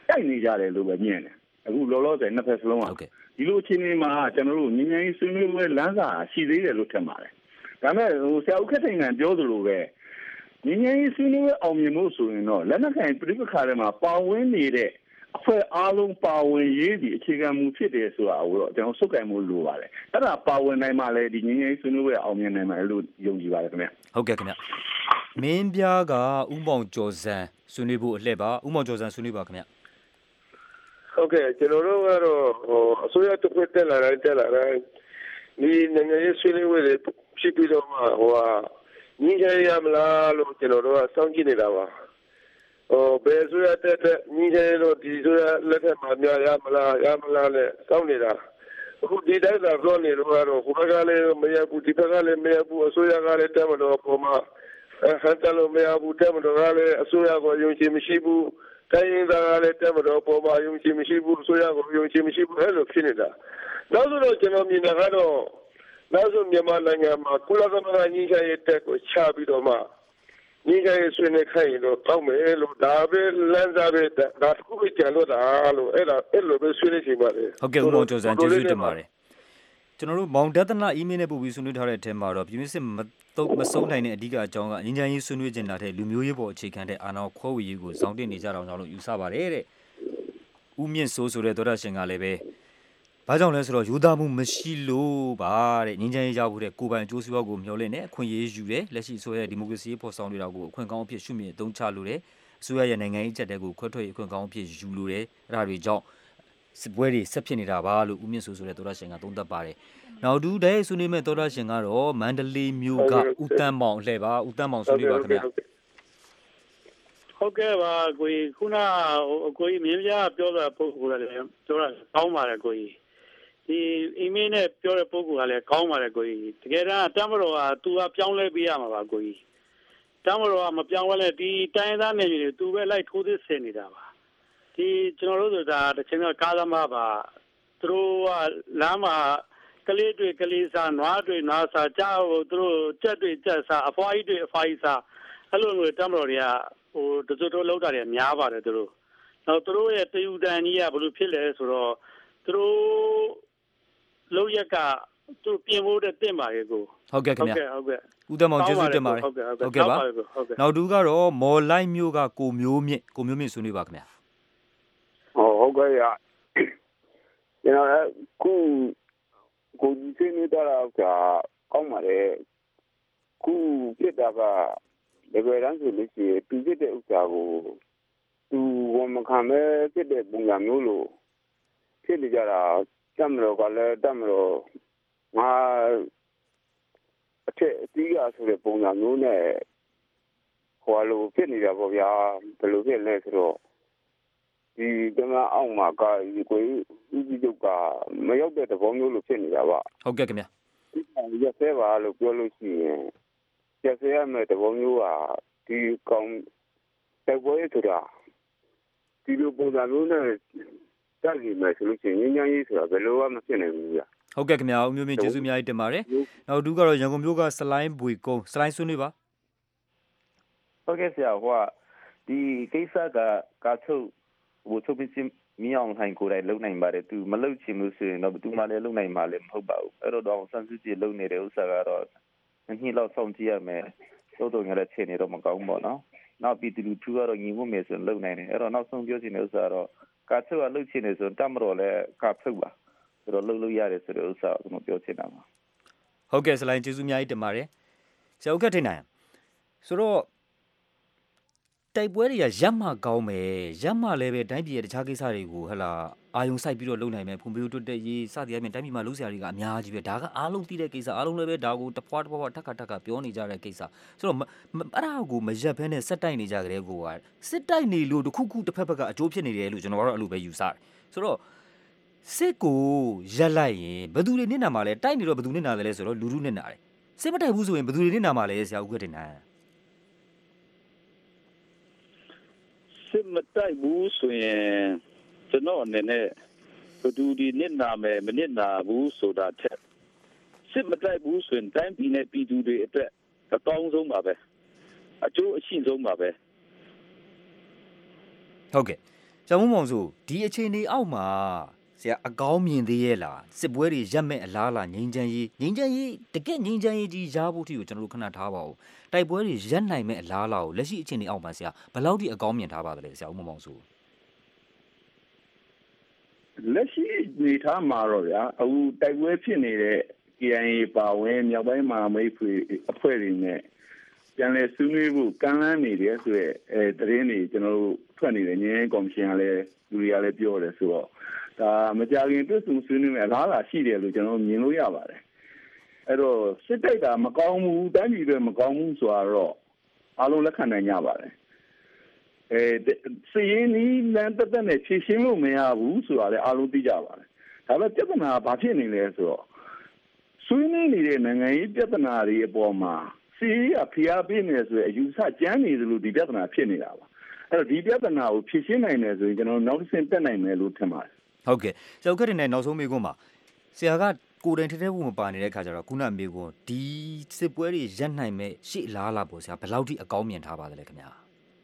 တိုက်နေကြတယ်လို့ပဲမြင်တယ်အခုလောလောဆယ်နှစ်ဖက်စလုံးကဒီလိုအခြေအနေမှာကျွန်တော်တို့ငြိမ်းချမ်းရေးဆွေးနွေးပွဲလမ်းစာရှိသေးတယ်လို့ထင်ပါတယ်ဒါမဲ့ဆရာဦးခက်ထိန်ကပြောသလိုပဲငြိမ်းချမ်းရေးဆွေးနွေးပွဲအောင်မြင်ဖို့ဆိုရင်တော့လက်နက်ကိုင်ပြည်ပခါထဲမှာပါဝင်နေတဲ့အဖွဲ့အားလုံးပါဝင်ရေးဒီအခြေခံမူဖြစ်တယ်ဆိုတာကိုတော့ကျွန်တော်စုပ်ကိုင်မှုလိုပါတယ်အဲ့ဒါပါဝင်နိုင်မှလည်းဒီငြိမ်းချမ်းရေးဆွေးနွေးပွဲအောင်မြင်နိုင်မှာလို့ယုံကြည်ပါတယ်ခင်ဗျဟုတ်ကဲ့ခင်ဗျမင်းပြားကဥမောင်ကျော်စံဆွေးနွေးဖို့အလှည့်ပါဥမောင်ကျော်စံဆွေးနွေးပါခင်ဗျဟုတ်ကဲ့ကျွန်တော်တို့ကတော့အစိုးရတစ်ခွက်တက်လာတိုင်းဒီနိုင်ငံရေးဆွေးနွေးပွဲတွေဖြစ်ပြီးတော့မှငြိမ်းချမ်းရမလားလို့ကျွန်တော်တို့ကစောင့်ကြည့်နေတာပါဘယ်ဆိုရတဲ့ငြိမ်းချမ်းလို့ဒီဆိုရလက်ထက်မှာများရမလားနဲ့စောင့်နေတာအခုဒီတိုင်းသာပြောနေတော့ကတော့ဟိုဘက်ကလည်းမရဘူးဒီဘက်ကလည်းမရဘူးအစိုးရကလည်းတက်မလို့ပုံမှာဟန်တယ်လို့မရဘူးတက်မလို့ကလည်းအစိုးရကိုယုံကြည်မရှိဘူးတိုင်းရင်းသားကလည်းတက်မလို့ပုံမှာယုံကြည်မရှိဘူးအစိုးရကိုယုံကြည်မရှိဘူးအဲ့လိုဖြစ်နေတာနောက်ဆိုတော့ကျွန်တော်မြင်တာကတော့နောက်ဆိုမြန်မာနိုင်ငံမှာကုလသမဂ္ဂညီချရေးတက်ကိုချပြီးတော့မှညီချရေးဆွေးနွေးခိုင်းလို့တောင်းမယ်လို့ဒါပဲလမ်းစားပဲဒါတခုပဲကြံလို့တာလို့အဲ့လိုပဲဆွေးနွေးချင်ပါတယ်ဟုတ်ကဲ့ဦးမောင်ကျော်စံကျေးဇူးတင်ပါတယ်ကျွန်တော်တို့မောင်ဒသနာအီးမေးလ်နဲ့ပို့ပြီးဆွေးနွေးထားတဲ့အထက်မှာတော့ပြည်တွင်းစစ်မဆုံးနိုင်တဲ့အဓိကအကြောင်းကငြိမ်းချမ်းရေးဆွေးနွေးကျင်တာတဲ့လူမျိုးရေးပေါ်အခြေခံတဲ့အာဏာခွဲဝေရေးကိုစောင့်တင်နေကြတာကြောင့်လို့ယူဆပါတယ်တဲ့ဦးမြင့်စိုးဆိုတဲ့သောတာရှင်ကလည်းပဲဘာကြောင့်လဲဆိုတော့ယူသားမှုမရှိလို့ပါတဲ့ငြိမ်းချမ်းရေးရဖို့တဲ့ကိုယ်ပိုင်အကျိုးစီးပွားကိုမျှော်လင့်နေအခွင့်အရေးယူတယ်လက်ရှိအစိုးရရဲ့ဒီမိုကရေစီဖော်ဆောင်နေတာကိုအခွင့်ကောင်းအဖြစ်ရှုမြင်အသုံးချလို့တယ်အစိုးရရဲ့နိုင်ငံရေးအကြက်တဲကိုခွဲထွက်ရေးအခွင့်ကောင်းအဖြစ်ယူလို့တယ်အဲ့ဒါတွေကြောင့်စစ်ပွဲတွေဆက်ဖြစ်နေတာပါလို့ဦးမြင့်စိုးဆိုတဲ့သောတာရှင်ကသုံးသပ်ပါတယ်နောက်တူတဲ့ဆွေးနွေးမဲ့သောတာရှင်ကတော့မန္တလေးမြို့ကဦးတန်းမောင်လှည့်ပါဦးတန်းမောင်ဆွေးနွေးပါခင်ဗျဟုတ်ကဲ့ပါကိုကြီးခုနကိုကြီးမင်းပြပြောတာပုဂ္ဂိုလ်လည်းပြောတာကောင်းပါတယ်ကိုကြီးဒီအီးမေးလ်နဲ့ပြောတဲ့ပုဂ္ဂိုလ်ကလည်းကောင်းပါတယ်ကိုကြီးတကယ်တမ်းတမတော်ကသူကပြောင်းလဲပေးရမှာပါကိုကြီးတမတော်ကမပြောင်းလဲဒီတိုင်းသားနယ်မြေတွေသူပဲလိုက်ထိုးသစ်ဆင်နေတာပါဒီကျွန်တော်တို့ဆိုတာတစ်ချိန်တော့ကားသမားပါသူတို့ကလမ်းမှာကလေးတွေကလေးစားနွားတွေနွားစားကြောက်သူတို့ကြက်တွေကြက်စားအဖွားကြီးတွေအဖွားကြီးစားအဲ့လိုမျိုးတမတော်တွေကတစွတ်တို့လောက်တာတွေများပါတယ်သူတို့နောက်သူတို့ရဲ့တယူတန်ကြီးကဘယ်လိုဖြစ်လဲဆိုတော့သူတို့လောက်ရက်ကသူပြင်ဖို့တဲ့တင်ပါရဲ့ကိုဟုတ်ကဲ့ခင်ဗျဟုတ်ကဲ့ဦးတမောင်ကျေးဇူးတင်ပါတယ်ဟုတ်ကဲ့ပါနောက်တူကတော့မော်လိုက်မျိုးကကိုမျိုးမြင့်ဆွေးနွေးပါခင်ဗျဟုတ်ကဲ့ရကျွန်တော်ကိုကြီးဆွေးနွေးတာကကောင်းပါတယ်ခုပြစ်တာကလေဘယ်ရန်ဆိုလို့ရှိရင်သူပြတဲ့ဥစ္စာကိုသူဝန်မခံမဲ့ပြတဲ့ပုံစံမျိုးလို့ဖြစ်နေကြတာတမလို့ကလည်းတမလို့ငါအထက်အတီးရဆိုတဲ့ပုံစံမျိုးနဲ့လိုဖြစ်နေတာပေါ့ဗျာဘယ်လိုဖြစ်လဲဆိုတော့ဒီကမအောက်မှာကဒီကိုဦးကြီးတို့ကမရောက်တဲ့သဘောမျိုးလို့ဖြစ်နေတာပါဟုတ်ကဲ့ခင်ဗျာဒီရသေးပါလို့ပြောလို့ရှိရင်ရသေးရမယ့်သဘောမျိုးကဒီကောင်တဲ့ဘွေးဆိုတာဒီလိုပုံစံမျိုးနဲ့တက်နေမယ်ဆိုလို့ရှိရင်ညဉ့်ရေးဆိုတာဘယ်လိုမှမဖြစ်နိုင်ဘူးဗျာဟုတ်ကဲ့ခင်ဗျာဦးမျိုးမြင့်ကျေးဇူးအများကြီးတင်ပါတယ်နောက်တူကတော့ရန်ကုန်မြို့ကစလိုင်းဘွေကုန်းစလိုင်းဆွေးနွေးပါဟုတ်ကဲ့ဆရာဒီကိစ္စကကာချုပ်ချုပ်ပြီးမြောင်ထိုင်ကိုယ်တိုင်လုံနိုင်ပါတယ်သူမလုံချင်လို့ဆိုရင်တော့ဘယ်သူမှလည်းလုံနိုင်မှာလည်းမဟုတ်ပါဘူးအဲ့တော့ဆန်းစစ်ကြည့်လုံနေတဲ့ဥစ္စာကတော့နှစ်လောက်ဆောင်ကြည့်ရမယ်တော်ငယ်တဲ့ချိန်နေတော့မကောင်းပါတော့နောက်ပြီးသူသူကတော့ညီမှုမယ်ဆိုလုံနိုင်တယ်အဲ့တော့နောက်ဆုံးပြောချင်တဲ့ဥစ္စာတော့ကာချုပ်ကလုံချင်နေဆိုတတ်မတော်လဲကာချုပ်ပါဆိုတော့လုံရတယ်ဆိုတဲ့ဥစ္စာကိုကျွန်တော်ပြောချင်တာပါဟုတ်ကဲ့စလိုင်းကျေးဇူးအများကြီးတင်ပါတယ်ဆရာဦးခက်ထိန်နိုင်ဆိုတော့တိုက်ပွဲတွေကရပ်မှကောင်းမယ်ရပ်မှလည်းပဲတိုင်းပြည်ရဲ့တခြားကိစ္စတွေကိုဟလာအာယုံစိုက်ပြီးတော့လုပ်နိုင်မယ်ဖွံ့ဖြိုးတိုးတက်ရေးစသည်အပြင်တိုင်းပြည်မှာလုပ်စရာတွေကအများကြီးပဲဒါကအားလုံးသိတဲ့ကိစ္စအားလုံးလည်းပဲဒါကိုတဖွာထပ်ခါပြောနေကြတဲ့ကိစ္စဆိုတော့အဲ့ဒါကိုမရပ်ဘဲနဲ့စက်တိုက်နေကြကြတဲ့ကိုကစစ်တိုက်နေလို့တစ်ခုတစ်ဖက်ကအကျိုးဖြစ်နေတယ်လို့ကျွန်တော်ကတော့အဲ့လိုပဲယူဆတယ်ဆိုတော့စစ်ကိုရပ်လိုက်ရင်ဘယ်သူတွေနစ်နာမှာလဲတိုက်နေတော့ဘယ်သူနစ်နာတယ်လဲဆိုတော့လူထုနစ်နာတယ်စစ်မတိုက်ဘူးဆိုရင်ဘယ်သူတွေနစ်နာမှာလဲဆရာဦးခက်တင်နိုင်စစ်မတိုက်ဘူးဆိုရင်ကျွန်တော်အနေနဲ့ဘယ်သူဒီနစ်နာမယ်မနစ်နာဘူးဆိုတာထက်စစ်မတိုက်ဘူးဆိုရင်တိုင်းပြည်နဲ့ပြည်သူတွေအတွက်အကောင်းဆုံးပါပဲအကျိုးအရှိဆုံးပါပဲဟုတ်ကဲ့ဆရာမမောင်ဆိုဒီအခြေအနေအောက်မှာဆရာအကောင်းမြင်သေးရဲ့လားစစ်ပွဲတွေရပ်မဲ့အလားလားငြိမ်းချမ်းရေးတကယ့်ငြိမ်းချမ်းရေးကြီးရဖို့ထိကိုကျွန်တော်တို့ခဏထားပါဦးတိုက်ပွဲတွေရပ်နိုင်မဲ့အလားလားကိုလက်ရှိအခြေအနေအောက်မှာဆရာဘယ်လောက်ထိအကောင်းမြင်ထားပါသလဲဆရာဦးမောင်ဆိုလက်ရှိနေထားမှာတော့ဗျာအခုတိုက်ပွဲဖြစ်နေတဲ့ KIA ပါဝင်မြောက်ပိုင်းမှာမိတ်ဆွေအဖွဲ့တွေနဲ့ပြန်လည်ဆွေးနွေးဖို့ကမ်းလှမ်းနေတယ်ဆိုရဲသတင်းတွေကျွန်တော်တို့ထွက်နေတယ်ငင်းကော်မရှင်ကလည်းလူတွေကလည်းပြောတယ်ဆိုတော့ဒါမကြခင်တွေ့ဆုံဆွေးနွေးမယ်အလားအလာရှိတယ်လို့ကျွန်တော်မြင်လို့ရပါတယ်အဲ့တော့စစ်တိုက်တာမကောင်းဘူးတိုင်းပြည်တွေမကောင်းဘူးဆိုတော့အားလုံးလက်ခံနိုင်ကြပါတယ်စီရင်နီးလမ်းတက်တက်နဲ့ဖြည့်ရှင်းလို့မရဘူးဆိုတာလည်းအားလုံးသိကြပါတယ်ဒါပေမဲ့ပြဿနာဘာဖြစ်နေလဲဆိုတော့ဆွေးနွေးနေတဲ့နိုင်ငံရေးပြဿနာတွေအပေါ်မှာစီရဖျားပေးနေဆိုရင်အယူဆကြမ်းနေသလိုဒီပြဿနာဖြစ်နေတာပါအဲ့တော့ဒီပြဿနာကိုဖြည့်ရှင်းနိုင်တယ်ဆိုရင်ကျွန်တော်နောက်တစ်ဆင့်တက်နိုင်မယ်လို့ထင်ပါတယ်ဟုတ်ကဲ့ဆရာကတည်းကနောက်ဆုံးမေးခွန်းမှာဆရာကကိုယ်တိုင်ထဲဖို့မပါနေတဲ့ခါကျတော့ခုနမေးခွန်းဒီစစ်ပွဲတွေရပ်နိုင်မဲ့ရှေ့လားလားပေါ့ဆရာဘယ်လောက်ထိအကောင်းမြင်ထားပါသလဲခင်ဗျာ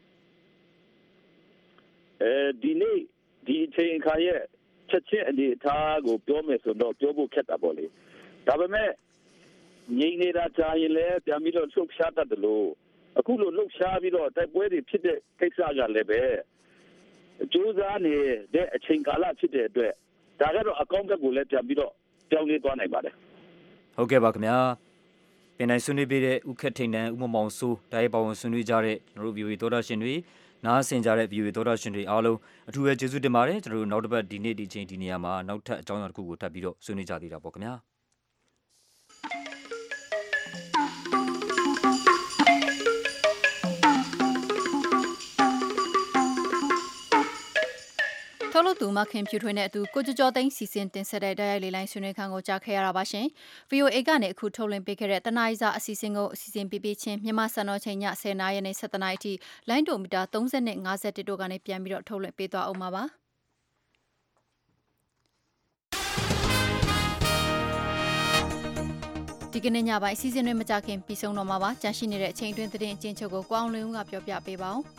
ဒီနေ့ဒီအချိန်ခါရဲ့ချက်ချင်းအနေထားကိုပြောမယ်ဆိုတော့ပြောဖို့ခက်တာပေါ့လေဒါပေမဲ့ငြိမ်နေတာကြာရင်လည်းပြန်ပြီးတော့လှုပ်ရှားတတ်တယ်လို့အခုလိုလှုပ်ရှားပြီးတော့တိုက်ပွဲတွေဖြစ်တဲ့ကိစ္စကလည်းပဲကြိုးစားနေတဲ့အချိန်ကာလဖြစ်တဲ့အတွက်ဒါကတော့အကောင့်ဘက်ကိုလည်းပြန်ပြီးတော့ပြောင်းလဲသွားနိုင်ပါတယ်ဟုတ်ကဲ့ပါခင်ဗျာပင်တိုင်းဆွေးနွေးပေးတဲ့ဥက္ကဋ္ဌထိန်တန်းဦးမောင်စိုးတိုင်းပါဝင်ဆွေးနွေးကြတဲ့ကျွန်တော်တို့ VOA သောတာရှင်တွေနားဆင်ကြတဲ့ VOA သောတာရှင်တွေအားလုံးအထူးပဲကျေးဇူးတင်ပါတယ်ကျွန်တော်တို့နောက်တစ်ပတ်ဒီနေ့ဒီချိန်ဒီနေရာမှာနောက်ထပ်အကြောင်းအရာတစ်ခုကိုထပ်ပြီးတော့ဆွေးနွေးကြသေးတာပေါ့ခင်ဗျာထုတ်လုပ်သူမခင်ဖြူထွေးနဲ့အတူကိုကျော်သိန်းစီစဉ်တင်ဆက်တဲ့တိုက်ရိုက်လေးလိုင်းဆွေးနွေးခန်းကိုကြားခဲ့ရတာပါရှင်။ VOA ကနေအခုထုတ်လွှင့်ပေးခဲ့တဲ့တနအီစာအစီအစဉ်ကိုအစီအစဉ်ပြပြချင်းမြန်မာစံတော်ချိန်ည10:00နာရီနဲ့17:00နာရီအထိလိုင်းဒိုမီတာ30နဲ့51တို့ကနေပြန်ပြီးတော့ထုတ်လွှင့်ပေးသွားအောင်ပါပါ။ဒီကနေ့ညပိုင်းအစီအစဉ်တွေမကြခင်ပြီးဆုံးတော့မှာပါ။ကြာရှိနေတဲ့အချိန်အတွင်းသတင်းအကျဉ်းချုပ်ကိုကိုအောင်လွင်ဦးကပြောပြပေးပါဦး။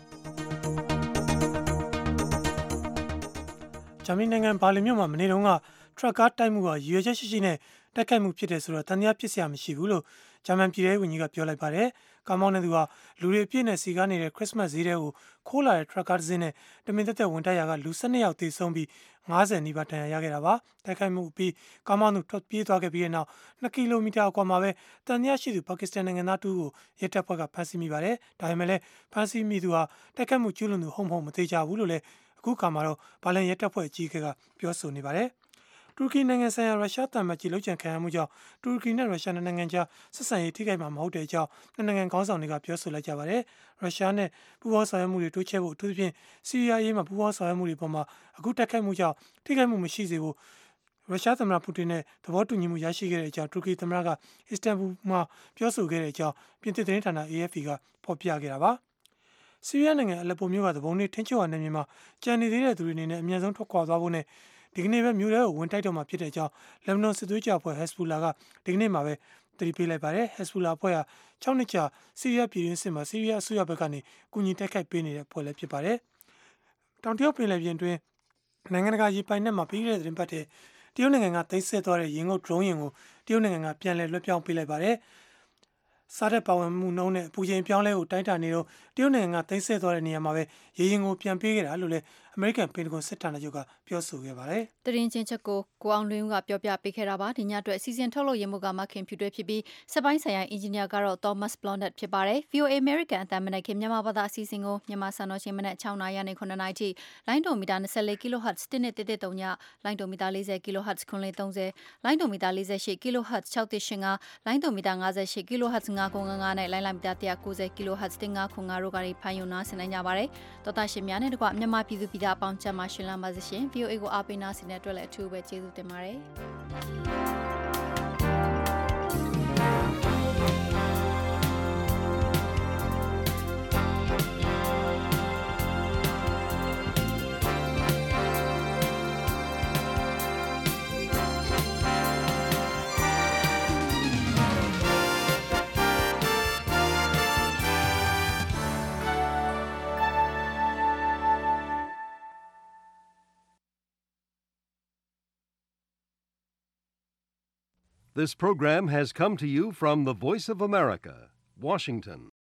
ဂျာမနီနိုင်ငံဘာလင်မြို့မှာမနေ့တုန်းကထရပ်ကားတိုက်မှုဟာရွေချက်ရှိရှိနဲ့တိုက်ခိုက်မှုဖြစ်တယ်ဆိုတော့တန်တရားဖြစ်စရာမရှိဘူးလို့ဂျာမန်ပြည်ထောင်စုဝန်ကြီးကပြောလိုက်ပါတယ်။ကားမောင်းတဲ့သူကလူတွေအပြည့်နဲ့စီကားနေတဲ့ခရစ်စမတ်ဈေးတွေကိုခိုးလာတဲ့ထရပ်ကားတစ်စင်းနဲ့တမင်သက်သက်ဝင်တိုက်ရာကလူ12ယောက်သေဆုံးပြီး50နီးပါးဒဏ်ရာရခဲ့တာပါ။တိုက်ခိုက်မှုပြီးကားမောင်းသူထွက်ပြေးသွားခဲ့ပြီးတဲ့နောက်2ကီလိုမီတာအကွာမှာပဲတန်တရားရှိသူပါကစ္စတန်နိုင်ငံသားတူကိုရဲတပ်ဖွဲ့ကဖမ်းဆီးမိပါတယ်။ဒါပေမဲ့လည်းဖမ်းဆီးမိသူဟာတိုက်ခိုက်မှုကျူးလွန်သူဟုတ်မဟုတ်မသိကြဘူးလို့လည်းအခုခါမှာတော့ဘာလန်ရဲတပ်ဖွဲ့အကြီးအကဲကပြောဆိုနေပါတယ်။တူရကီနိုင်ငံဆိုင်ရာရုရှားတမန်ကြီးလှုပ်ကြံခံရမှုကြောင့်တူရကီနဲ့ရုရှားနိုင်ငံကြားဆက်ဆံရေးထိခိုက်မှာမဟုတ်တဲ့အကြောင်းနိုင်ငံခေါင်းဆောင်တွေကပြောဆိုလိုက်ကြပါတယ်။ရုရှားနဲ့ပူးပေါင်းဆောင်ရွက်မှုတွေတိုးချဲ့ဖို့အထူးသဖြင့်ဆီးရီးယားရေးမှာပူးပေါင်းဆောင်ရွက်မှုတွေပေါ်မှာအခုတိုက်ခိုက်မှုကြောင့်ထိခိုက်မှုမရှိစေဖို့ရုရှားသမ္မတပူတင်နဲ့သဘောတူညီမှုရရှိခဲ့တဲ့အကြောင်းတူရကီသမ္မတကအစ္စတန်ဘူမှာပြောဆိုခဲ့တဲ့အကြောင်းပြင်သစ်သတင်းဌာန AFP ကဖော်ပြခဲ့တာပါ။ဆီးရီးယားနိုင်ငံအလက်ပိုမြို့ကသဘုံတွေထင်းချုံရနေမြေမှာကြံနေသေးတဲ့သူတွေအနေနဲ့အမြန်ဆုံးထွက်ခွာသွားဖို့နဲ့ဒီကနေ့ပဲမြို့ထဲကိုဝင်တိုက်တော့မှာဖြစ်တဲ့အကြောင်းလက်ဘနွန်စစ်သွေးကြွအဖွဲ့ဟက်ဇ်ဘူလာကဒီကနေ့မှာပဲသတိပေးလိုက်ပါတယ်ဟက်ဇ်ဘူလာအဖွဲ့ဟာ6နှစ်ကြာဆီးရီးယားပြည်တွင်းစစ်မှာဆီးရီးယားအစိုးရဘက်ကနေကူညီတိုက်ခိုက်ပေးနေတဲ့အဖွဲ့လည်းဖြစ်ပါတယ်တောင်တရုတ်ပင်လယ်ပြင်တွင်နိုင်ငံတကာရေပိုင်နက်မှာပြီးခဲ့တဲ့သတင်းပတ်ထဲတရုတ်နိုင်ငံကသိမ်းဆည်းသွားတဲ့ရေငုပ်ဒရုန်းယာဉ်ကိုတရုတ်နိုင်ငံကပြန်လည်လွှဲပြောင်းပေးလိုက်ပါတယ်စားတဲ့ပါဝင်မှုနှုန်းနဲ့အပူချိန်ပြောင်းလဲကိုတိုင်းတာနေတော့တရုတ်နိုင်ငံကသိမ်းဆည်းသွားတဲ့နေရာမှာပဲရေရင်ကိုပြန်ပေးခဲ့တာလို့လည်းအမေရိကန်ပင်တဂွန်စစ်ဌာနချုပ်ကပြောဆိုခဲ့ပါတယ်။တရင်ချင်းချက်ကိုအောင်လွင်ဦးကပြောပြပေးခဲ့တာပါ။ဒီညအတွက်စီစဉ်ထုတ်လုပ်ရေးမှုကမခင်ဖြူတွဲဖြစ်ပြီးစက်ပိုင်းဆိုင်ရာအင်ဂျင်နီယာကတော့ Thomas Blondet ဖြစ်ပါတယ်။ VOA American အသံမနက်ခင်းမြန်မာဘာသာအစီအစဉ်ကိုမြန်မာစံတော်ချိန်မနက်6:00နာရီနဲ့9:00နာရီထိလိုင်းဒိုမီတာ24 kHz 1.3 ညလိုင်းဒိုမီတာ40 kHz 930လိုင်းဒိုမီတာ48 kHz 6.85လိုင်းဒိုမီတာ58 kHz 9.55နဲ့လိုင်းလာမီတာ190 kHz 1.55တို့ကနေဖမ်းယူနာဆင်နိုင်ကြပါတယ်။တော်တာရှင်များနဲ့တကွမြန်မာပြည်သူပြည်သားအပေါင်းကျမ်းမာရှင်လမ်းပါစေရှင် VOA ကိုအားပေးနာဆင်တဲ့အတွက်လည်းအထူးပဲကျေးဇူးတင်ပါတယ် This program has come to you from the Voice of America, Washington.